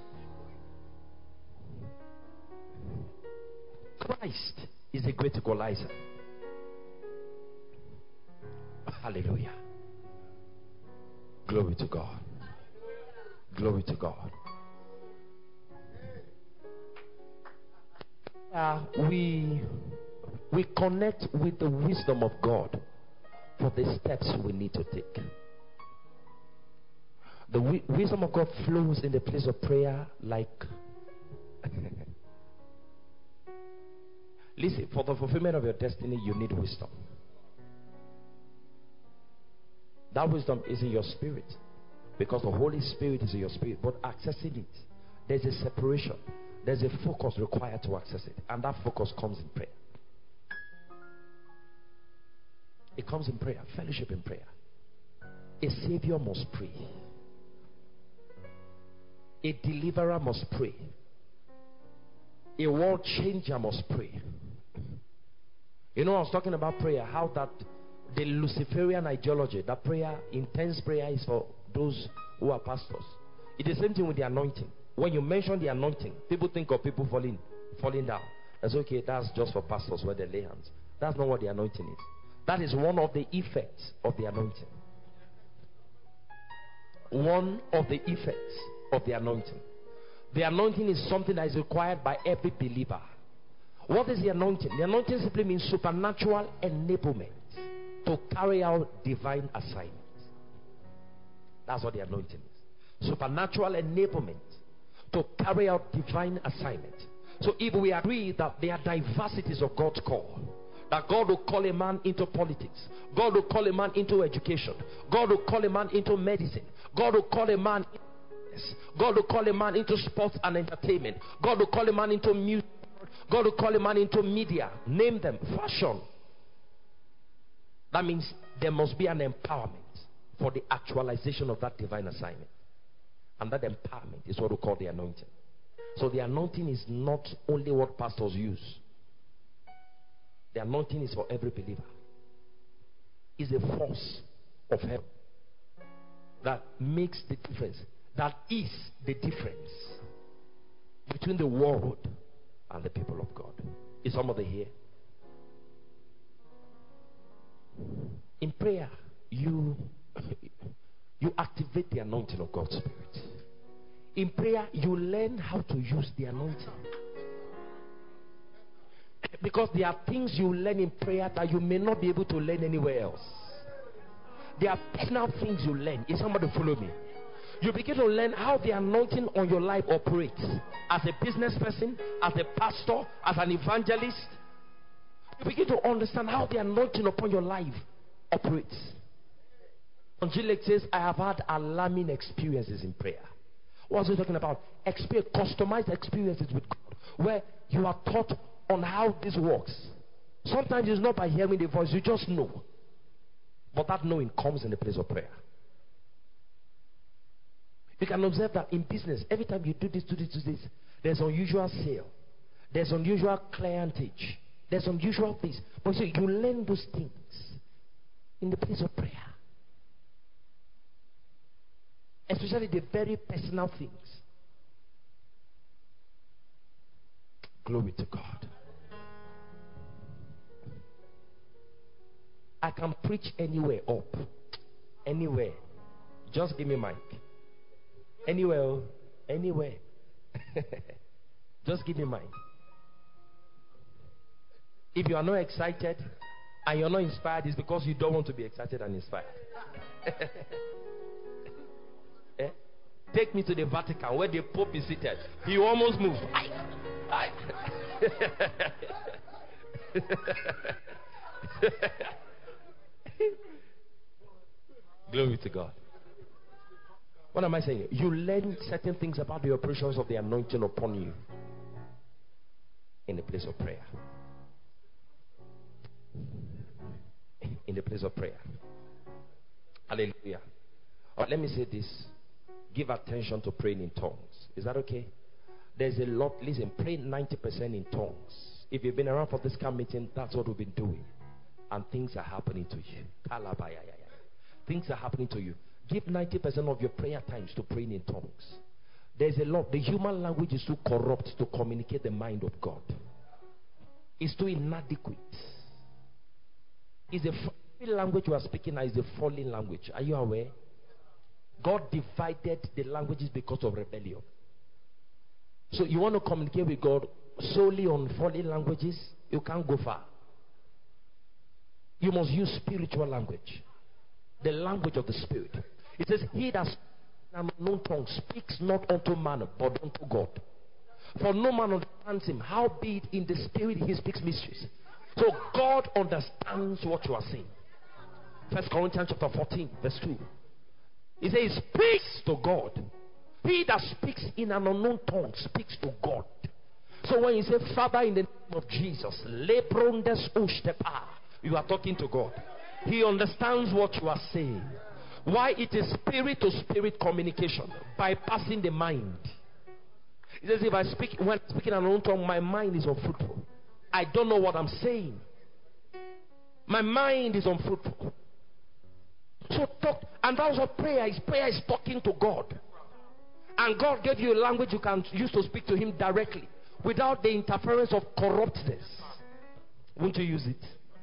A: Christ is a great equalizer. Hallelujah. Glory to God. Glory to God. Uh, we we connect with the wisdom of God for the steps we need to take. The wi- wisdom of God flows in the place of prayer like listen, for the fulfillment of your destiny, you need wisdom. That wisdom is in your spirit, because the Holy Spirit is in your spirit. But accessing it, there's a separation, there's a focus required to access it, and that focus comes in prayer. It comes in prayer, fellowship in prayer. A savior must pray. A deliverer must pray. A world changer must pray. You know, I was talking about prayer, how that the Luciferian ideology, that prayer, intense prayer, is for those who are pastors. It's the same thing with the anointing. When you mention the anointing, people think of people falling falling down. That's okay, that's just for pastors where they lay hands. That's not what the anointing is. That is one of the effects of the anointing. One of the effects of the anointing. The anointing is something that is required by every believer. What is the anointing? The anointing simply means supernatural enablement to carry out divine assignments. That's what the anointing is. Supernatural enablement to carry out divine assignment. So if we agree that there are diversities of God's call, that God will call a man into politics, God will call a man into education, God will call a man into medicine, God will call a man into business, God will call a man into sports and entertainment, God will call a man into music, God will call a man into media, name them, fashion. That means there must be an empowerment for the actualization of that divine assignment. And that empowerment is what we call the anointing. So the anointing is not only what pastors use. The anointing is for every believer. It's a force of heaven that makes the difference. That is the difference between the world and the people of God. Is somebody here? In prayer, you you activate the anointing of God's Spirit. In prayer, you learn how to use the anointing. Because there are things you learn in prayer that you may not be able to learn anywhere else. There are personal things you learn. Is somebody follow me? You begin to learn how the anointing on your life operates. As a business person, as a pastor, as an evangelist, you begin to understand how the anointing upon your life operates. Angelic says, I have had alarming experiences in prayer. What was he talking about? Experience, customized experiences with God, where you are taught on how this works. Sometimes it's not by hearing the voice, you just know. But that knowing comes in the place of prayer. You can observe that in business, every time you do this, do this, do this, there's unusual sale, there's unusual clientage, there's unusual this. But so you learn those things in the place of prayer. Especially the very personal things. Glory to God. I can preach anywhere up. Anywhere. Just give me mic. Anywhere. Anywhere. Just give me mic. If you are not excited and you're not inspired, it's because you don't want to be excited and inspired. eh? Take me to the Vatican where the Pope is seated. He almost moved. I, I. Glory to God. What am I saying? You learn certain things about the operations of the anointing upon you in the place of prayer. In the place of prayer. Hallelujah. Right, let me say this. Give attention to praying in tongues. Is that okay? There's a lot. Listen, pray ninety percent in tongues. If you've been around for this camp meeting, that's what we've been doing. And things are happening to you. Things are happening to you. Give ninety percent of your prayer times to praying in tongues. There's a lot. The human language is too corrupt to communicate the mind of God. It's too inadequate. It's a language you are speaking now is a fallen language. Are you aware? God divided the languages because of rebellion. So you want to communicate with God solely on fallen languages? You can't go far. You must use spiritual language. The language of the Spirit. It says, he that speaks in unknown tongue speaks not unto man, but unto God. For no man understands him. Howbeit in the Spirit he speaks mysteries. So God understands what you are saying. First Corinthians chapter fourteen, verse two. He says, he speaks to God. He that speaks in an unknown tongue speaks to God. So when you say, Father, in the name of Jesus, you are talking to God. He understands what you are saying. Why? It is spirit to spirit communication, bypassing the mind. He says, if I speak, when speaking an unknown tongue, my mind is unfruitful. I don't know what I'm saying. My mind is unfruitful. So talk, and that's what prayer is. Prayer is talking to God. And God gave you a language you can use to speak to him directly without the interference of corruptness. Won't you use it?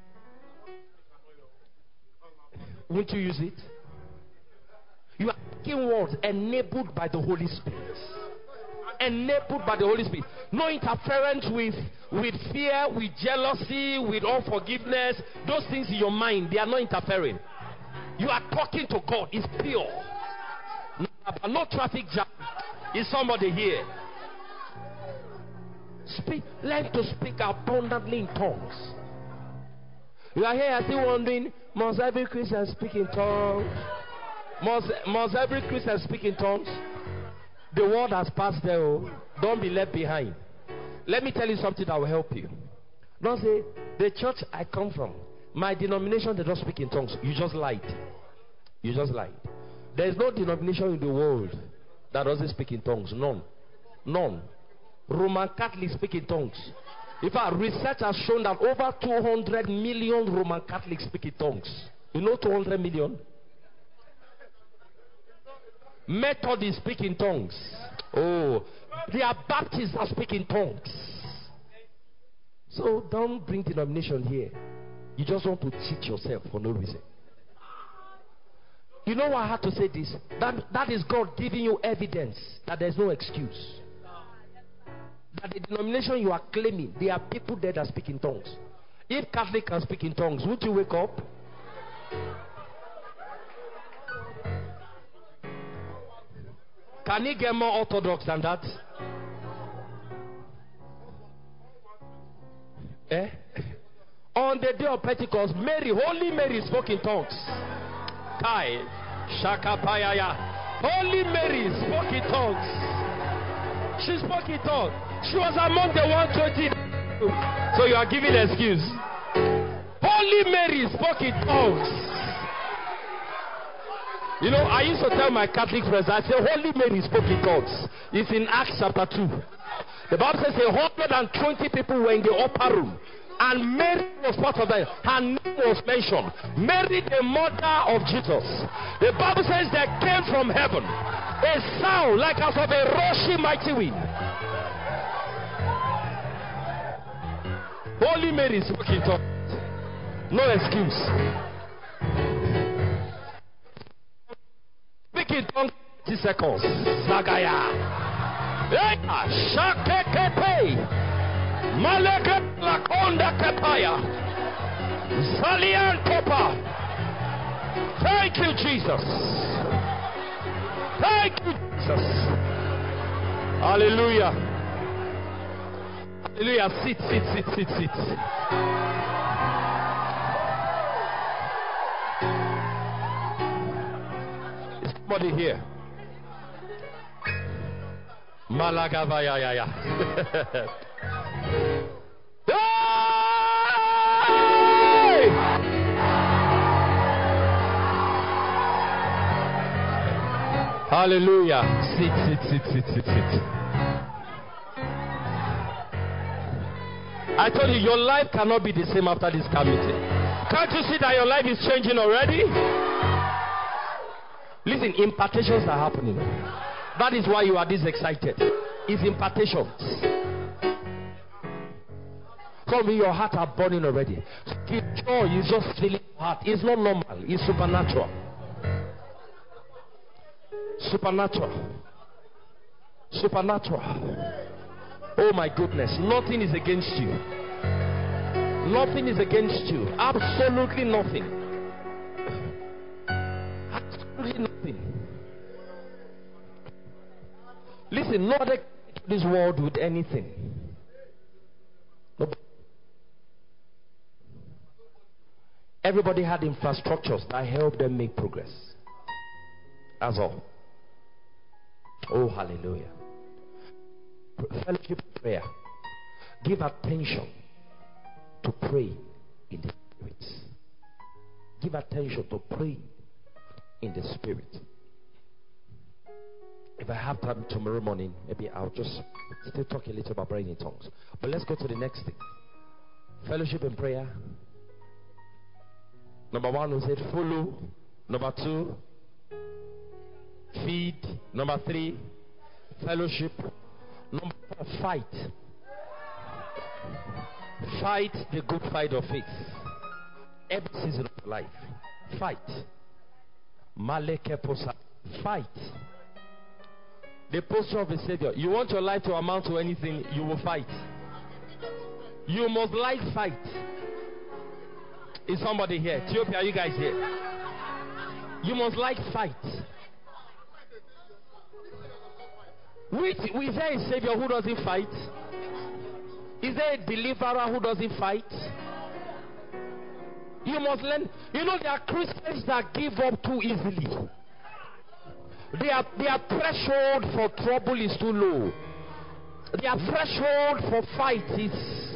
A: Won't you use it? You are speaking words enabled by the Holy Spirit. Enabled by the Holy Spirit. No interference with, with fear, with jealousy, with unforgiveness. Those things in your mind, they are not interfering. You are talking to God. It's pure. No, no traffic jam. Is somebody here? Speak. Learn to speak abundantly in tongues. You are here still wondering, must every Christian speak in tongues? Must, must every Christian speak in tongues? The word has passed there. Oh. Don't be left behind. Let me tell you something that will help you. Don't say, the church I come from, my denomination, they don't speak in tongues. You just lied. You just lied. There is no denomination in the world that doesn't speak in tongues. None. None. Roman Catholics speak in tongues. In fact, research has shown that over two hundred million Roman Catholics speak in tongues. You know two hundred million? Methodists speak in tongues. Oh, they are Baptists that speak in tongues. So don't bring denomination here. You just want to cheat yourself for no reason. You know why I had to say this? That, that is God giving you evidence that there's no excuse. That the denomination you are claiming, there are people there that speak in tongues. If Catholic can speak in tongues, would you wake up? Can he get more orthodox than that? Eh? On the day of Pentecost, Mary, Holy Mary spoke in tongues. Kai, Shakapayaya. Holy Mary spoke in tongues. She spoke in tongues. She was among the one hundred twenty. So you are giving an excuse. Holy Mary spoke in tongues. You know, I used to tell my Catholic friends, I say, Holy Mary spoke in tongues. It's in Acts chapter two. The Bible says one hundred twenty people were in the upper room. And Mary was part of them. Her name was mentioned. Mary, the mother of Jesus. The Bible says there came from heaven a sound like as of a rushing mighty wind. Holy Mary spoke in tongues. No excuse. Speak in tongues thirty seconds. Sagaya. Shakekepe. Maleke lakonda kepaya. Zalian kopa. Thank you, Jesus. Thank you, Jesus. Hallelujah. Hallelujah. Sit, sit, sit, sit, sit. Is somebody here? Malagavaya ya ya. Hallelujah. Sit, sit, sit, sit, sit, sit. I told you, your life cannot be the same after this car meeting. Can't you see that your life is changing already? Listen, impartations are happening. That is why you are this excited. It's impartations. Some of your heart are burning already. Joy is just filling your heart. It's not normal. It's supernatural. Supernatural. Supernatural. Oh my goodness. Nothing is against you. Nothing is against you. Absolutely nothing. Absolutely nothing. Listen, nobody came to this world with anything. Nobody. Everybody had infrastructures that helped them make progress. That's all. Oh, hallelujah. Fellowship prayer. Give attention to pray in the Spirit. Give attention to pray in the Spirit. If I have time tomorrow morning, maybe I'll just still talk a little about praying in tongues. But let's go to the next thing. Fellowship and prayer. Number one, we said follow. Number two, feed. Number three, fellowship. Number four, fight. Fight the good fight of faith. Every season of life. Fight. Maleke posa. Fight. The posture of a Savior. You want your life to amount to anything, you will fight. You must like fight. Is somebody here? Ethiopia, are you guys here? You must like fight. We, is there a Savior who doesn't fight? Is there a deliverer who doesn't fight? You must learn. You know, there are Christians that give up too easily. Their, their threshold for trouble is too low. Their threshold for fight is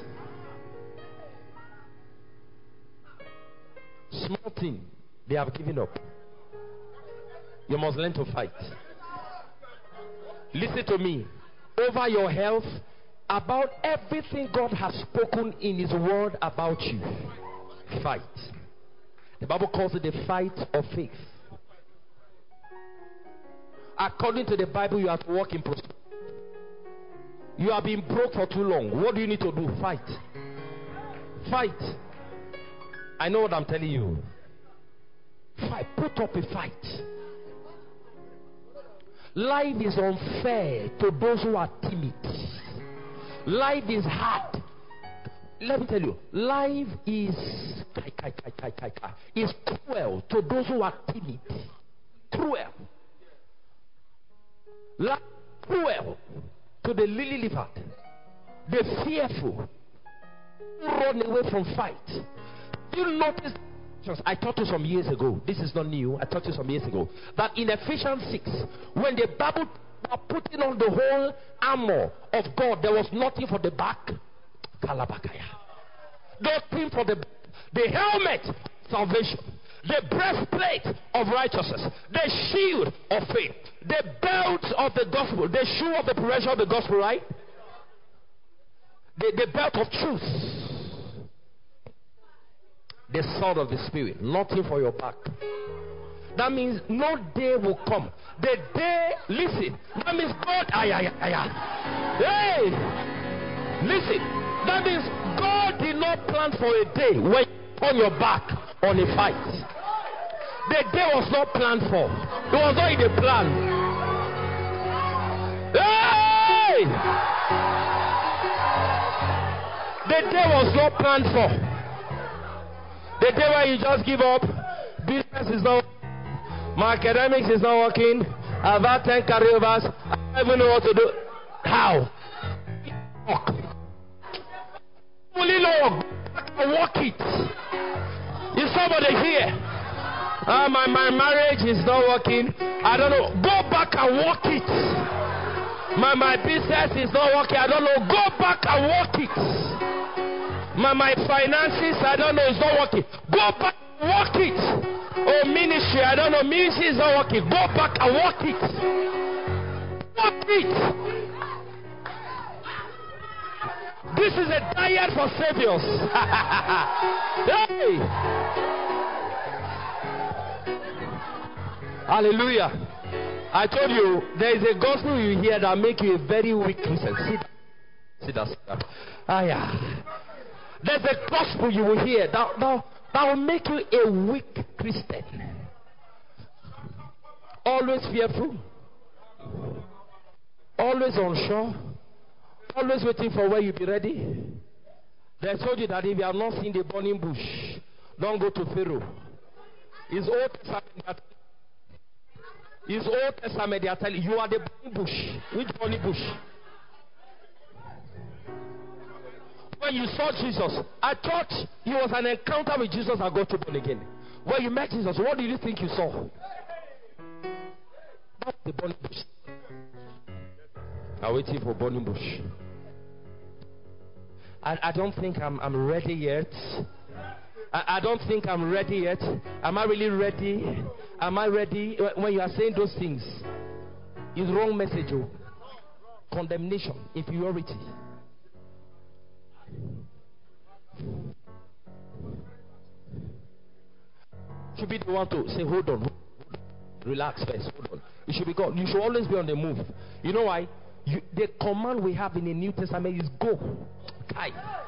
A: small thing. They have given up. You must learn to fight. Listen to me. Over your health, about everything God has spoken in His word about you, fight. The Bible calls it the fight of faith. According to the Bible, you have to walk in prosperity. You have been broke for too long. What do you need to do? Fight. Fight. I know what I'm telling you. Fight. Put up a fight. Life is unfair to those who are timid. Life is hard. Let me tell you, life is is cruel to those who are timid. Cruel. like fuel to the lily-livered, the fearful, who run away from fight. You notice, I taught you some years ago, this is not new, I taught you some years ago, that in Ephesians six, when the Bible were putting on the whole armor of God, there was nothing for the back. Kalabakaya. Nothing for the the helmet, salvation, the breastplate of righteousness, the shield of faith, the belt of the gospel, the shoe of the preparation of the gospel, right? The, the belt of truth, the sword of the spirit, nothing for your back. That means no day will come. The day, listen, that means God, ay, ay, ay, ay. Hey, listen, that means God did not plan for a day when you on your back on a fight. The day was not planned for. It was not in the plan. Hey! The day was not planned for. The day where you just give up, business is not, my academics is not working, I've had ten careers, I don't even know what to do. How? Walk. Only Lord, walk it. Is somebody here? Uh, my, my marriage is not working. I don't know. Go back and walk it. My, my business is not working. I don't know. Go back and walk it. My, my finances, I don't know, it's not working. Go back and walk it. Oh, ministry, I don't know, ministry is not working. Go back and walk it. Walk it. This is a diet for saviors. Hey. Hallelujah. I told you, there is a gospel you hear that make you a very weak Christian. See that? See that? See that? Ah, yeah. There's a gospel you will hear that, that, that will make you a weak Christian. Always fearful. Always unsure. Always waiting for where you be ready. They told you that if you have not seen the burning bush, don't go to Pharaoh. His Old Testament, his Old Testament, they are telling you, you are the burning bush. Which burning bush? When you saw Jesus, I thought it was an encounter with Jesus that got you born again. When you met Jesus, what did you think you saw? That's the burning bush. I'm waiting for burning bush. I, I don't think I'm, I'm ready yet. I, I don't think I'm ready yet. Am I really ready? Am I ready? When you are saying those things, it's wrong message. Oh. Condemnation, inferiority. Should be the one to say, hold on, hold on. Relax first, hold on. You should be God. You should always be on the move. You know why? You, the command we have in the New Testament is go. Kai.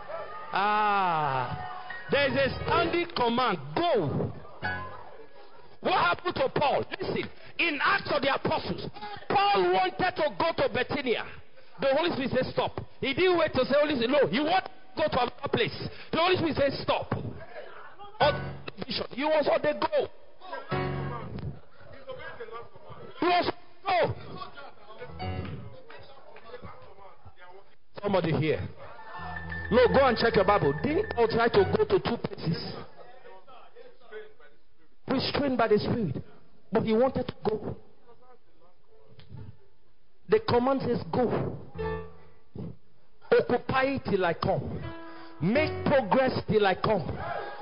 A: Ah, there is a standing command, go. What happened to Paul? Listen, in Acts of the Apostles, Paul wanted to go to Bithynia. The Holy Spirit said stop. He didn't wait to say Holy Spirit. No, he wanted to go to another place. The Holy Spirit said stop. On the vision, he was on the go. He was on the go. Somebody here. No, go and check your Bible. Didn't Paul try to go to two places? Restrained by the Spirit. But he wanted to go. The command says go. Occupy till I come. Make progress till I come.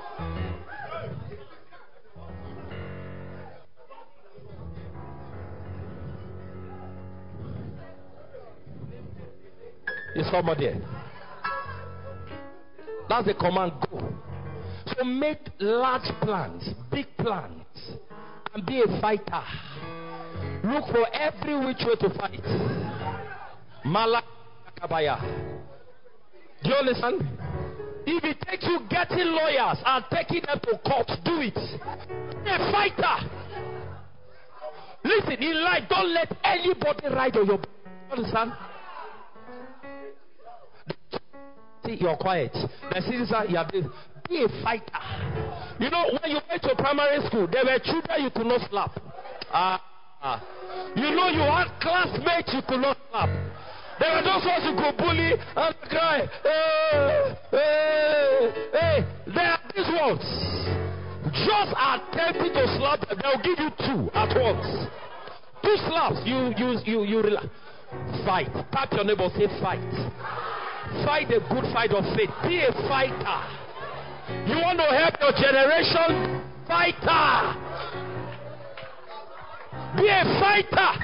A: Is somebody there? That's the command, go. So make large plans, big plans, and be a fighter. Look for every which way to fight. Malakabaya. Do you understand? If it takes you getting lawyers and taking them to court, do it. Be a fighter. Listen, in life, don't let anybody ride on your back. Understand? You're quiet. The citizen, you have been, be a fighter. You know, when you went to primary school, there were children you could not slap. Ah, uh, uh, You know you had classmates you could not slap. There were those ones you could bully and cry. Hey, hey, hey. There are these ones. Just attempting to slap them, they'll give you two at once. Two slaps. You, you, you, you relax. Fight. Tap your neighbor. Say fight. Fight a good fight of faith. Be a fighter. You want to help your generation? Fighter. Be a fighter.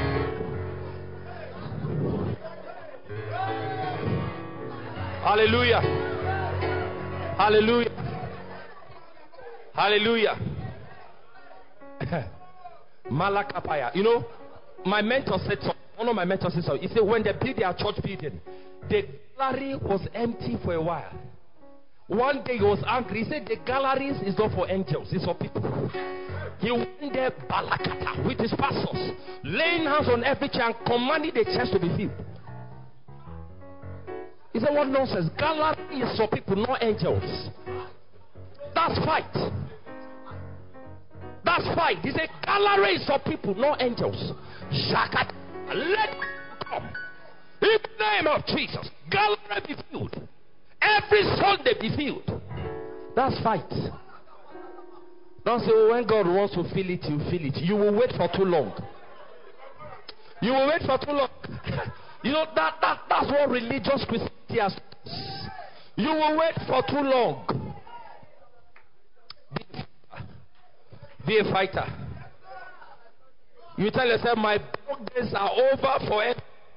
A: Hallelujah. Hallelujah. Hallelujah. Malakapaya. You know, my mentor said something. One of my mentors said something. He said when they built their church building, the gallery was empty for a while. One day he was angry. He said the galleries is not for angels, it's for people. He went there balakata with his pastors, laying hands on every chair and commanding the church to be filled. He said, what nonsense? Gallery is for people, not angels. That's fight. That's fight. He said, gallery is for people, not angels. Shaka, let them come. In the name of Jesus, gallery be filled. Every Sunday be filled. That's fight. Don't say, oh, when God wants to fill it, you fill it. You will wait for too long. You will wait for too long. You know, that, that that's what religious Christianity has. You will wait for too long. Be a fighter. You tell yourself, my days are over forever.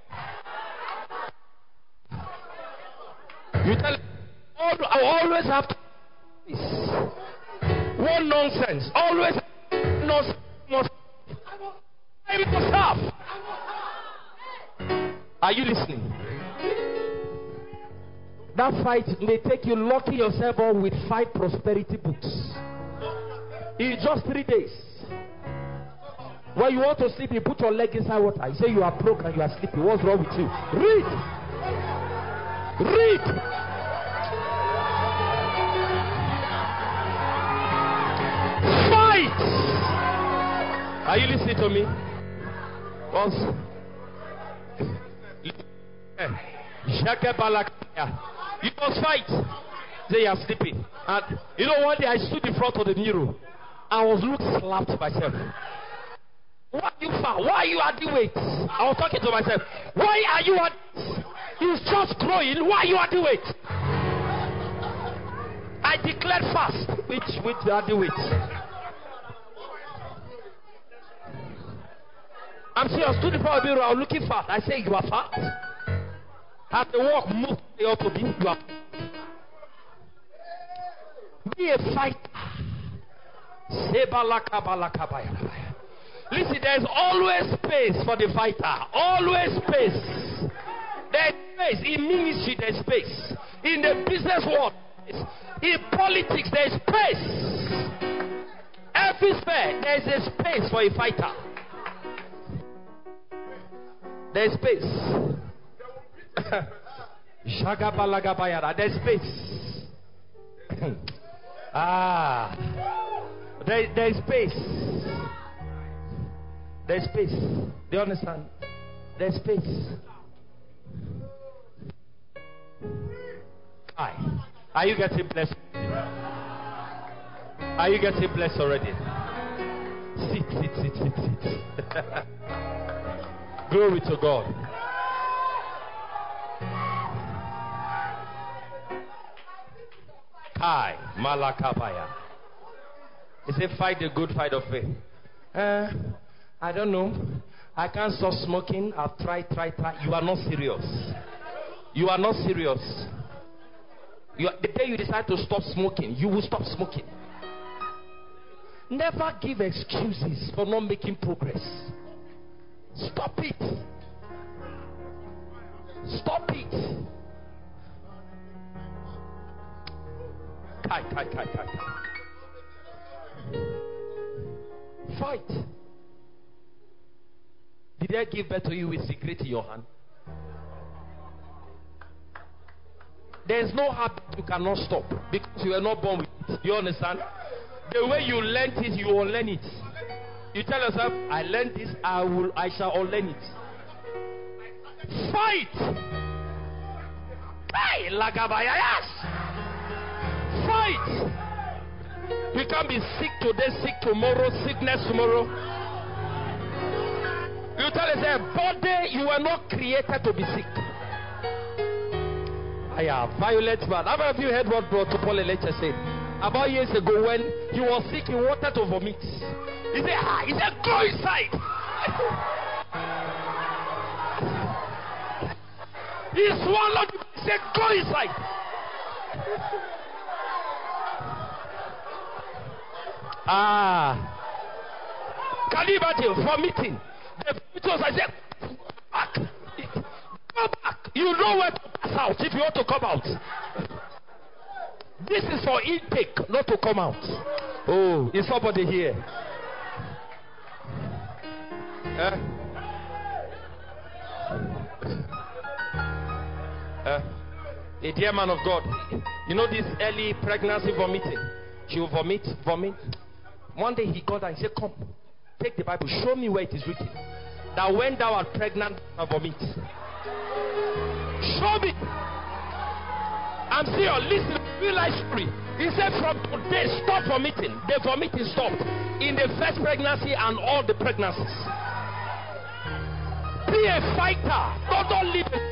A: You tell yourself, I always have to do this. One nonsense. Always nonsense. I must have. Are you listening? That fight may take you locking yourself up with five prosperity books in just three days. When you want to sleep, you put your leg inside water. You say you are broke and you are sleeping. What's wrong with you? Read. Read. Fight. Are you listening to me? Once. You must fight. Say you are sleeping. And you know one day I stood in front of the mirror. I was looking slapped myself. Why you far? Why are you adding weight? I was talking to myself. Why are you adding? It's just growing. Why are you adding weight? I declared fast. Which which adding weight? I'm saying I stood in front of the mirror. I was looking fat. I say you are fat. Have the walk moved they ought to be. You are. Be a fighter. Listen, there's always space for the fighter. Always space. There's space. In ministry, there's space. In the business world, in politics, there's space. Every sphere, there's a space for a fighter. There's space. There's space. ah. There, there's space. There's space. Do you understand? There's space. Hi. Are you getting blessed? Are you getting blessed already? Sit, sit, sit, sit, sit. Glory to God. Kai Malakabaya. He said, fight the good fight of faith. Uh, I don't know. I can't stop smoking. I've tried, tried, tried. You are not serious. You are not serious. You are, the day you decide to stop smoking, you will stop smoking. Never give excuses for not making progress. Stop it. Stop it. Kai, kai, kai, kai, kai. Fight. Did I give birth to you with cigarette in your hand? There is no habit you cannot stop because you were not born with it. You understand? The way you learned it, you will learn it. You tell yourself, I learned this, I will, I shall unlearn it. Fight. Hey, lagabayas. Fight. You can't be sick today, sick tomorrow, sickness tomorrow. You tell yourself, body, you were not created to be sick. I have violent man. How many of you heard what Brother Paul Elecha said? About years ago when he was sick, he wanted to vomit. He said, ah, he said, go inside. He swallowed it. He said, go inside. Ah. Can you imagine vomiting? The vomiters, I said, back. Go back. You know where to pass out if you want to come out. This is for intake, not to come out. Oh, is somebody here? Uh, uh, a dear man of God, you know this early pregnancy vomiting? She will vomit, vomit. One day he called her and said, come, take the Bible, show me where it is written that when thou art pregnant, and vomit. Show me. I'm serious. Listen, real life story. He said from today, stop vomiting. The vomiting stopped in the first pregnancy and all the pregnancies. Be a fighter. Don't, don't live it.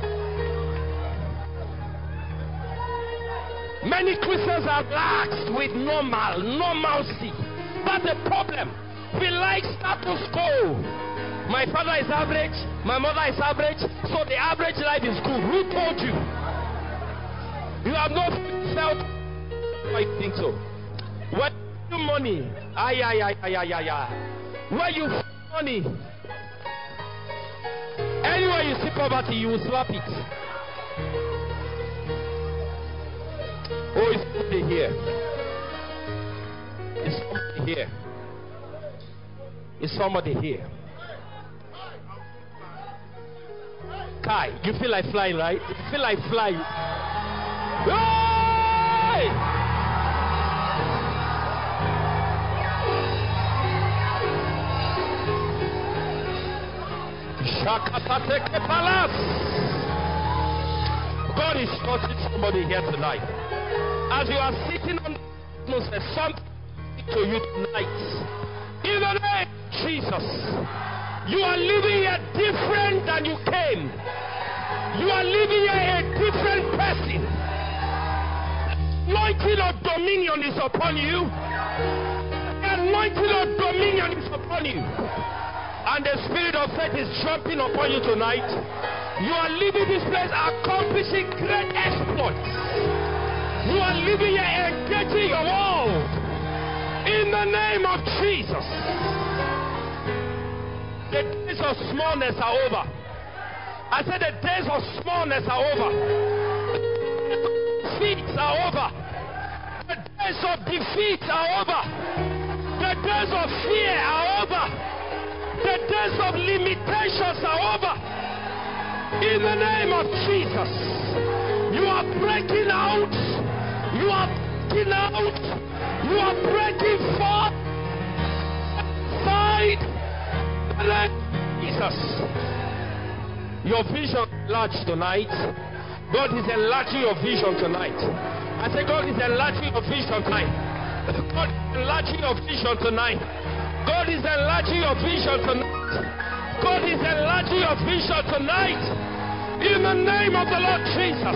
A: Many Christians are laxed with normal, normalcy. That's the problem. We like status quo. My father is average, my mother is average, so the average life is good. Who told you? You have not felt. I think so. When you money, ay ay ay ay ay ay. When you money, anywhere you see poverty, you will slap it. Oh, it's somebody here. It's somebody here. It's somebody here. Kai, you feel like flying, right? You feel like flying. Hey! Shakapateke Palace. God is touching somebody here tonight. As you are sitting on the atmosphere, something to you tonight. In the name of Jesus, you are living here different than you came. You are living here a different person. Anointing of dominion is upon you. Anointing of dominion is upon you. And the spirit of faith is jumping upon you tonight. You are leaving this place accomplishing great exploits. You are living here engaging your world. In the name of Jesus. The days of smallness are over. I said the days of smallness are over. Defeats are over. The days of defeat are over. The days of fear are over. The days of limitations are over. In the name of Jesus. You are breaking out. You are breaking out. You are breaking forth. Fight. Jesus. Your vision enlarged tonight. God is enlarging your vision tonight. I say God is enlarging your vision tonight. God is enlarging your vision tonight. God is enlarging your vision tonight. God is enlarging your vision tonight. In the name of the Lord Jesus.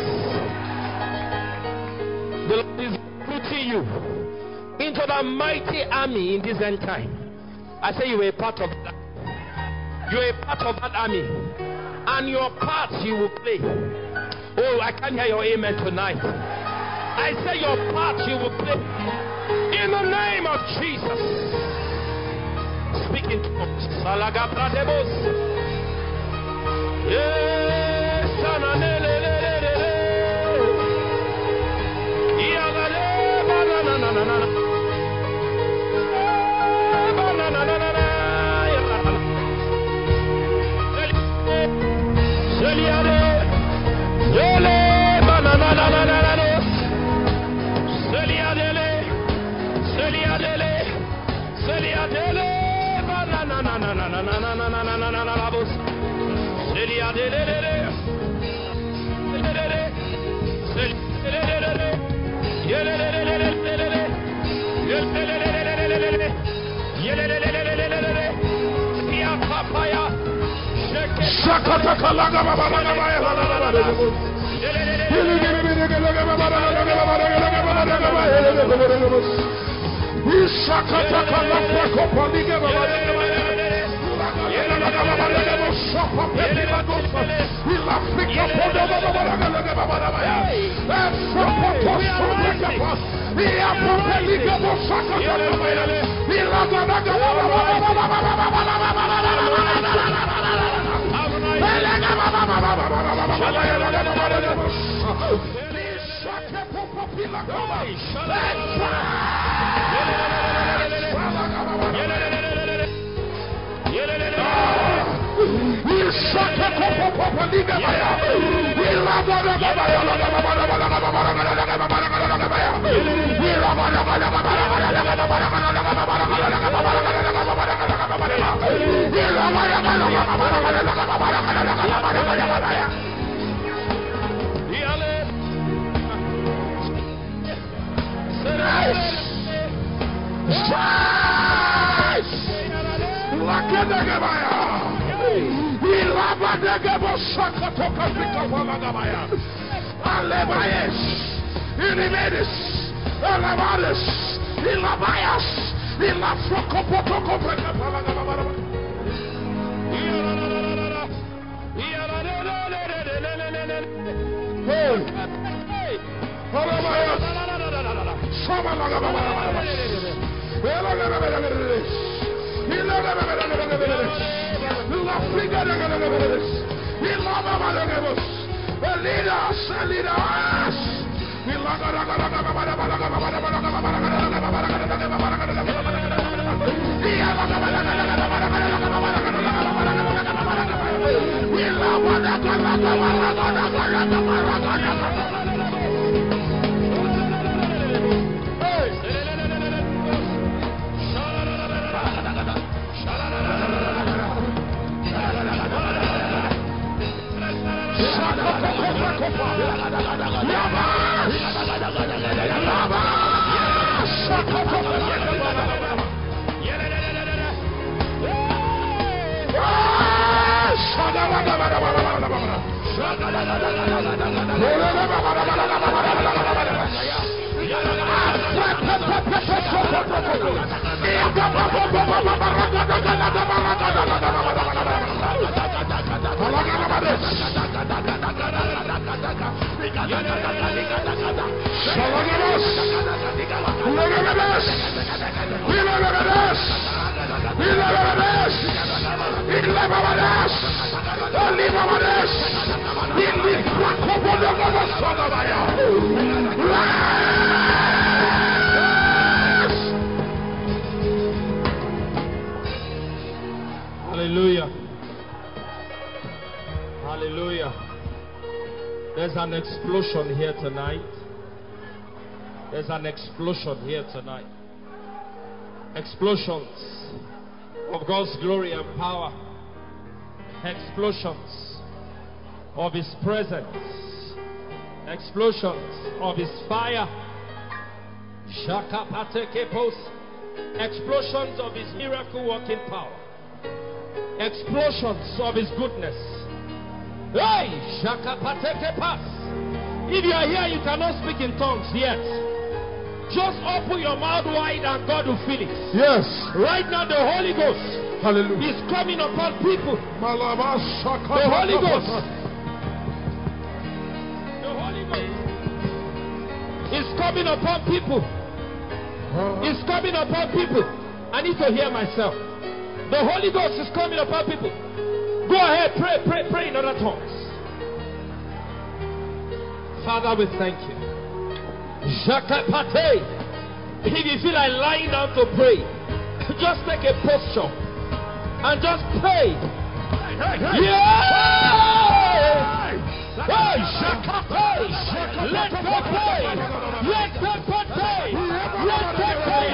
A: The Lord is recruiting you into the mighty army in this end time. I say you are a part of that. You are a part of that army. And your part you will play. Oh, I can't hear your amen tonight. I say your part you will play. In the name of Jesus. Speaking to us. Salaga Pradebos. Yes, Hallelujah. Hallelujah. There's an explosion here tonight. There's an explosion here tonight. Explosions of God's glory and power. Explosions of His presence. Explosions of His fire. Explosions of His miracle working power. Explosions of His goodness. Hey, if you are here, you cannot speak in tongues yet. Just open your mouth wide and God will fill it.
C: Yes.
A: Right now, the Holy Ghost,
C: hallelujah,
A: is coming upon people. The Holy Ghost. The Holy Ghost is coming upon people. Is coming upon people. I need to hear myself. The Holy Ghost is coming upon people. Go ahead, pray, pray, pray in other tongues. Father, we thank you. If you feel like lying down to pray, just take a posture and just pray. Yeah! Hey, let them pray. Let them pray. Let them pray.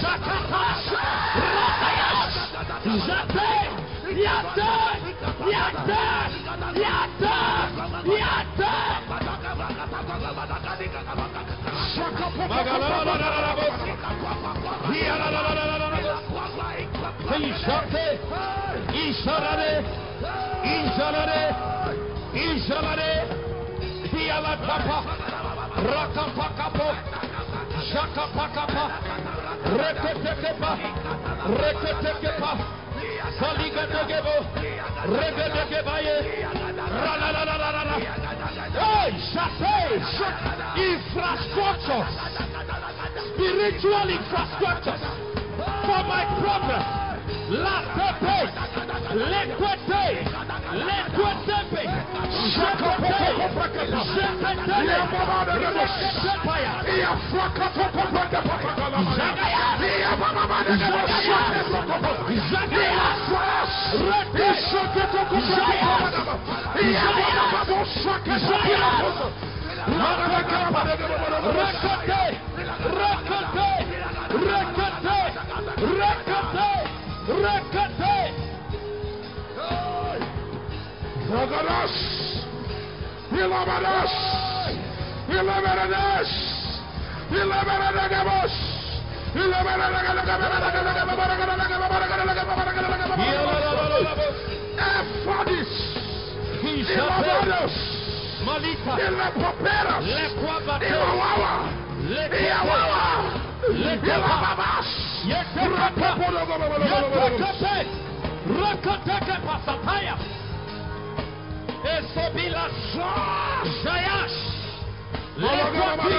A: Shakapa. Yate. Yate. Yate. Infrastructures, spiritual infrastructures for my progress. Latepe, lekwete, lekwete, shakete, shakete, reketepaya, zagaya, zagaya,
C: Ragadas, Ilamadas, Ilamadas, Ilamadas, Efadis, Ilamadas,
A: Malita,
C: Ilapoperas, Ilawawa, Ilawawa, Ilababas,
A: Rakateke pasataya. Esobila Shayash. Lekwati.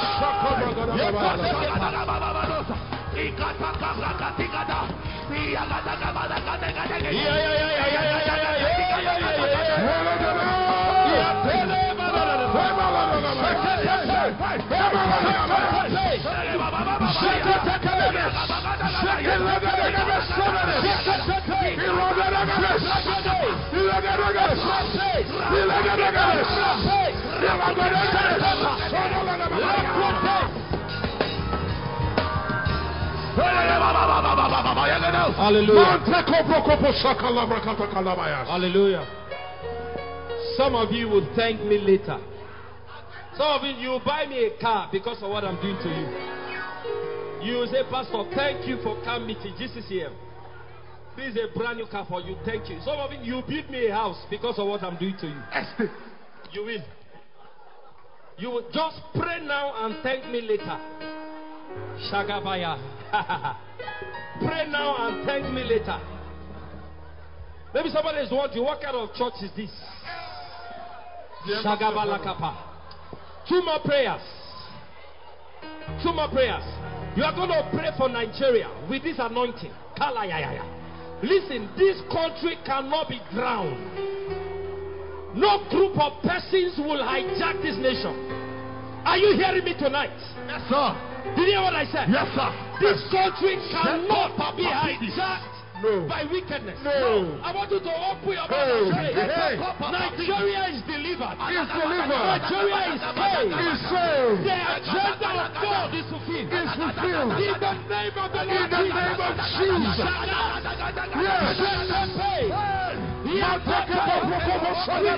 C: Hallelujah.
A: Hallelujah. Some of you will thank me later. Some of you, you will buy me a car because of what I'm doing to you. You will say, Pastor, thank you for coming to G C C M. This is a brand new car for you. Thank you. Some of you, you build me a house because of what I'm doing to you. You will. You will just pray now and thank me later. Shagabaya. Pray now and thank me later. Maybe somebody is wondering, what kind of church is this? Shagabalakapa. Two more prayers. Two more prayers. You are going to pray for Nigeria with this anointing. Kalayaya. Listen, this country cannot be drowned. No group of persons will hijack this nation. Are you hearing me tonight?
C: Yes, sir.
A: Did you hear what I said?
C: Yes, sir.
A: This country cannot be hijacked
C: no.
A: by wickedness.
C: No.
A: I want you to open your mouth and say,
C: Hey.
A: Nigeria is delivered.
C: Is delivered.
A: Nigeria is saved.
C: Is saved.
A: The agenda of God is fulfilled.
C: Is fulfilled.
A: In the name of the Lord
C: In the name of Jesus. Yes.
A: We are taking for Nigeria.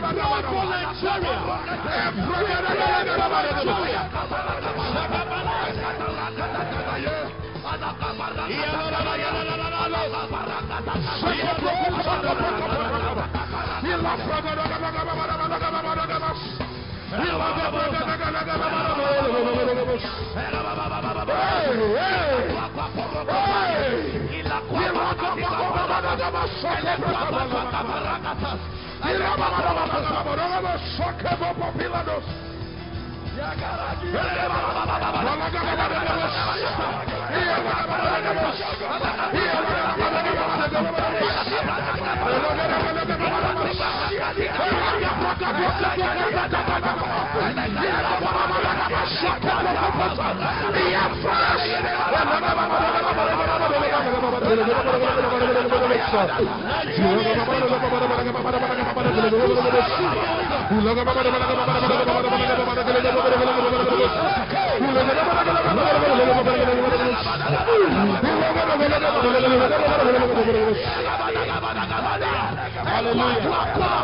A: Hallelujah.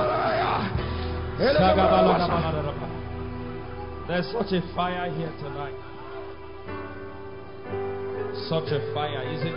A: There's such a fire here tonight. Such a fire, isn't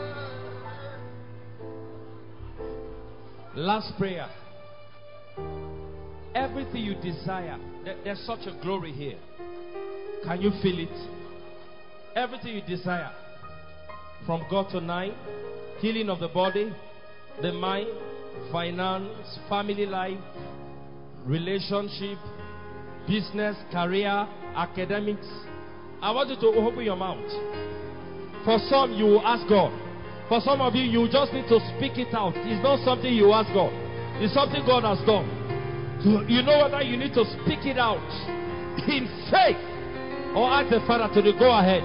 A: it? Last prayer. Everything you desire, there's such a glory here. Can you feel it? Everything you desire from God tonight, healing of the body, the mind, finance, family life, relationship, business, career, academics. I want you to open your mouth. For some, you will ask God. For some of you, you just need to speak it out. It's not something you ask God. It's something God has done. So you know whether you need to speak it out in faith or ask the Father to do. Go ahead.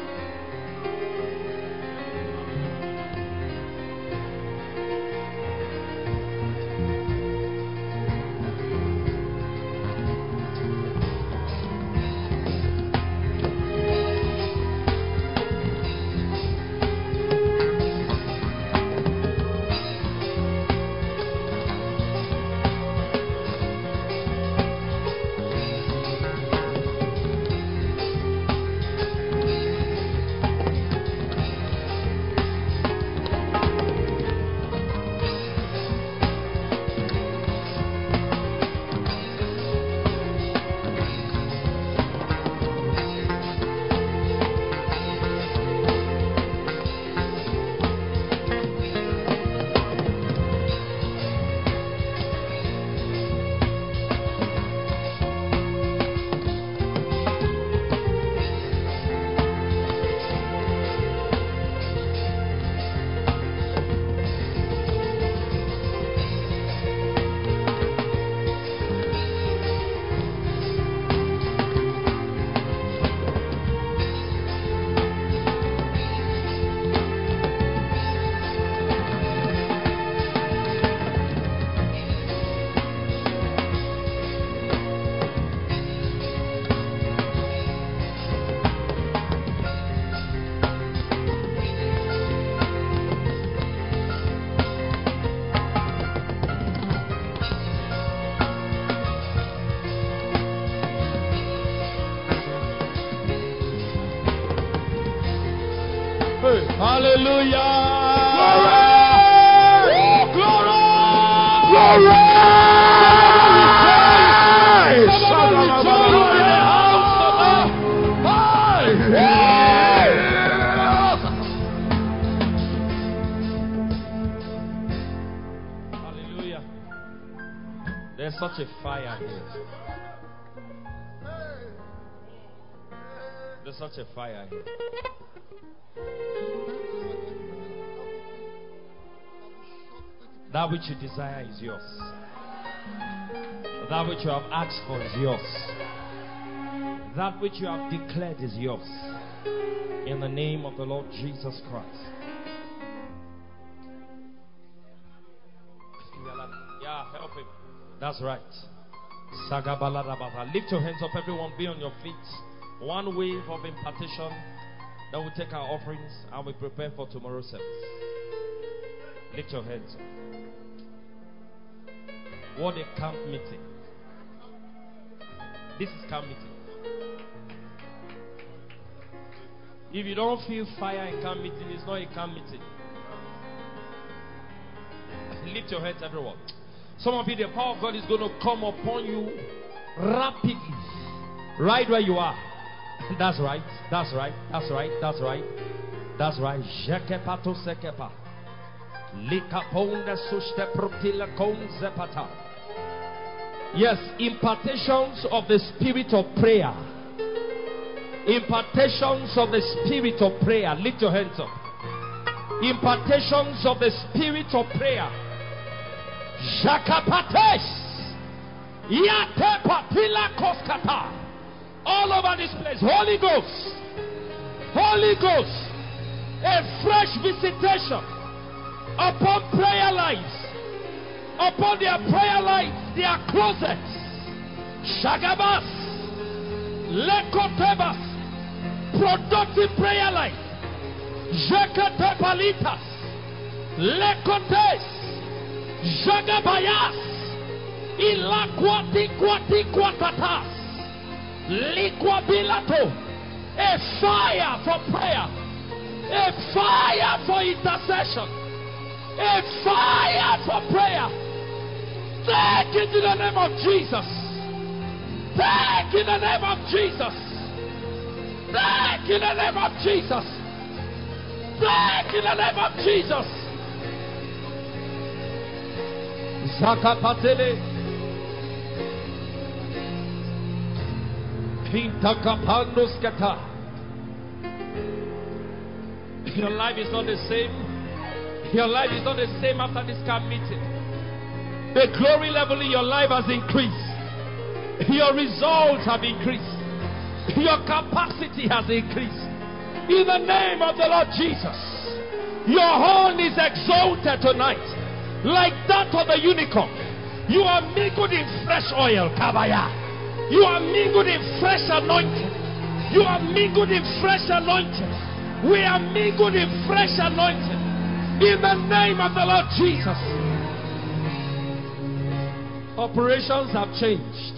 A: Hallelujah! Glory! Glory! Glory! Hallelujah! There's such a fire here. There's such a fire here. That which you desire is yours. That which you have asked for is yours. That which you have declared is yours. In the name of the Lord Jesus Christ. Yeah, help him. That's right. Lift your hands up, everyone. Be on your feet. One wave of impartation. Then we'll take our offerings and we prepare for tomorrow's service. Lift your hands up. What a camp meeting. This is camp meeting. If you don't feel fire in camp meeting, it's not a camp meeting. Lift your heads, everyone. Some of you, the power of God is going to come upon you rapidly. Right where you are. That's right. That's right. That's right. That's right. That's right. Jekepato sekepa. Likaponde sushte protila konzepata. Yes, impartations of the spirit of prayer. Impartations of the spirit of prayer. Lift your hands up. Impartations of the spirit of prayer. Jakapates. Yate patila koskata. All over this place. Holy Ghost. Holy Ghost. A fresh visitation upon prayer lives. Upon their prayer lives, their closets. Shagabas, Lekotebas, productive prayer life. Jekatepalitas, Lekotes, Jagabayas, Ilakwati kwati kwatatas. Likwabilato. A fire for prayer. A fire for intercession. A fire for prayer. Take it in the name of Jesus. Take in the name of Jesus. Take in the name of Jesus. Take in the name of Jesus. Zakapatele. Intakapandoskata. Your life is not the same. Your life is not the same after this camp meeting. The glory level in your life has increased. Your results have increased. Your capacity has increased. In the name of the Lord Jesus, your horn is exalted tonight, like that of the unicorn. You are mingled in fresh oil, Kabaya. You are mingled in fresh anointing. You are mingled in fresh anointing. We are mingled in fresh anointing. In the name of the Lord Jesus. Operations have changed.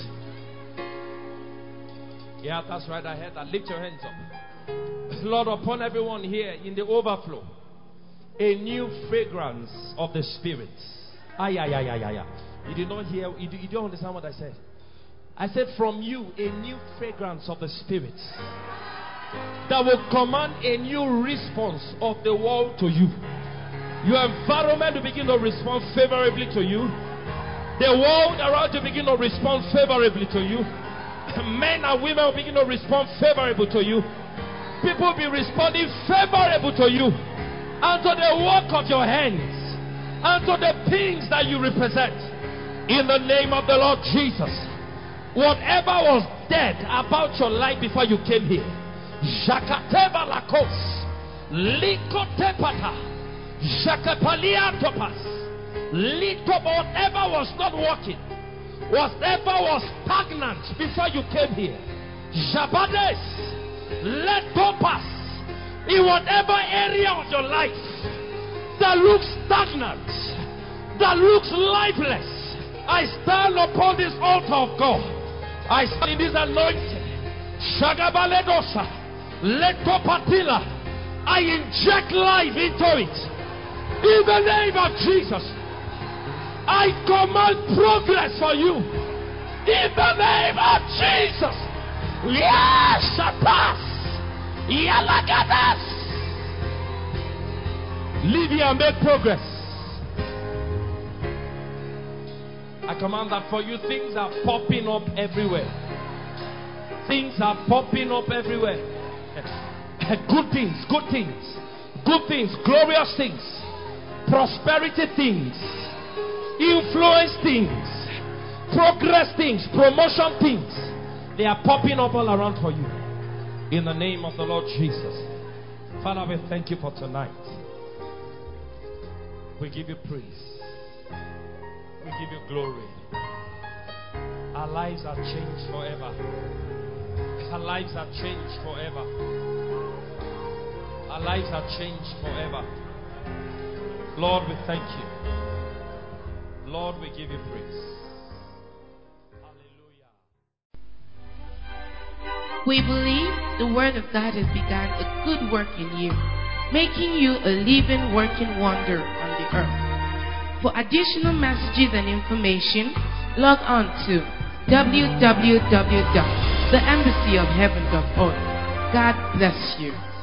A: Yeah, that's right. I heard that. Lift your hands up. Lord, upon everyone here in the overflow, a new fragrance of the Spirit. Ay, ay, ay, ay, ay, ay. You did not hear, you, you don't understand what I said. I said from you, a new fragrance of the Spirit that will command a new response of the world to you. Your environment will begin to respond favorably to you. The world around you begin to respond favorably to you. Men and women will begin to respond favorably to you. People will be responding favorable to you and to the work of your hands and to the things that you represent. In the name of the Lord Jesus, whatever was dead about your life before you came here, Jakateba lakos, Likotepata, Jakapaliatopas, Litoba, whatever was not working, whatever was stagnant before you came here, Jabades, let go pass in whatever area of your life that looks stagnant, that looks lifeless. I stand upon this altar of God. I stand in this anointing. Shagabaledosa, Letopatila. I inject life into it. In the name of Jesus, I command progress for you. In the name of Jesus. Yes, Shatas. Yalagadas. Live here and make progress. I command that for you, things are popping up everywhere. Things are popping up everywhere. Good things, good things, good things, glorious things, prosperity things, influence things, progress things, promotion things. They are popping up all around for you. In the name of the Lord Jesus. Father, we thank you for tonight. We give you praise. We give you glory. Our lives are changed forever. Our lives are changed forever. Our lives are changed forever. Lord, we thank you. Lord, we give you praise. Hallelujah.
D: We believe the Word of God has begun a good work in you, making you a living, working wonder on the earth. For additional messages and information, log on to w w w dot the embassy of heaven dot org. God bless you.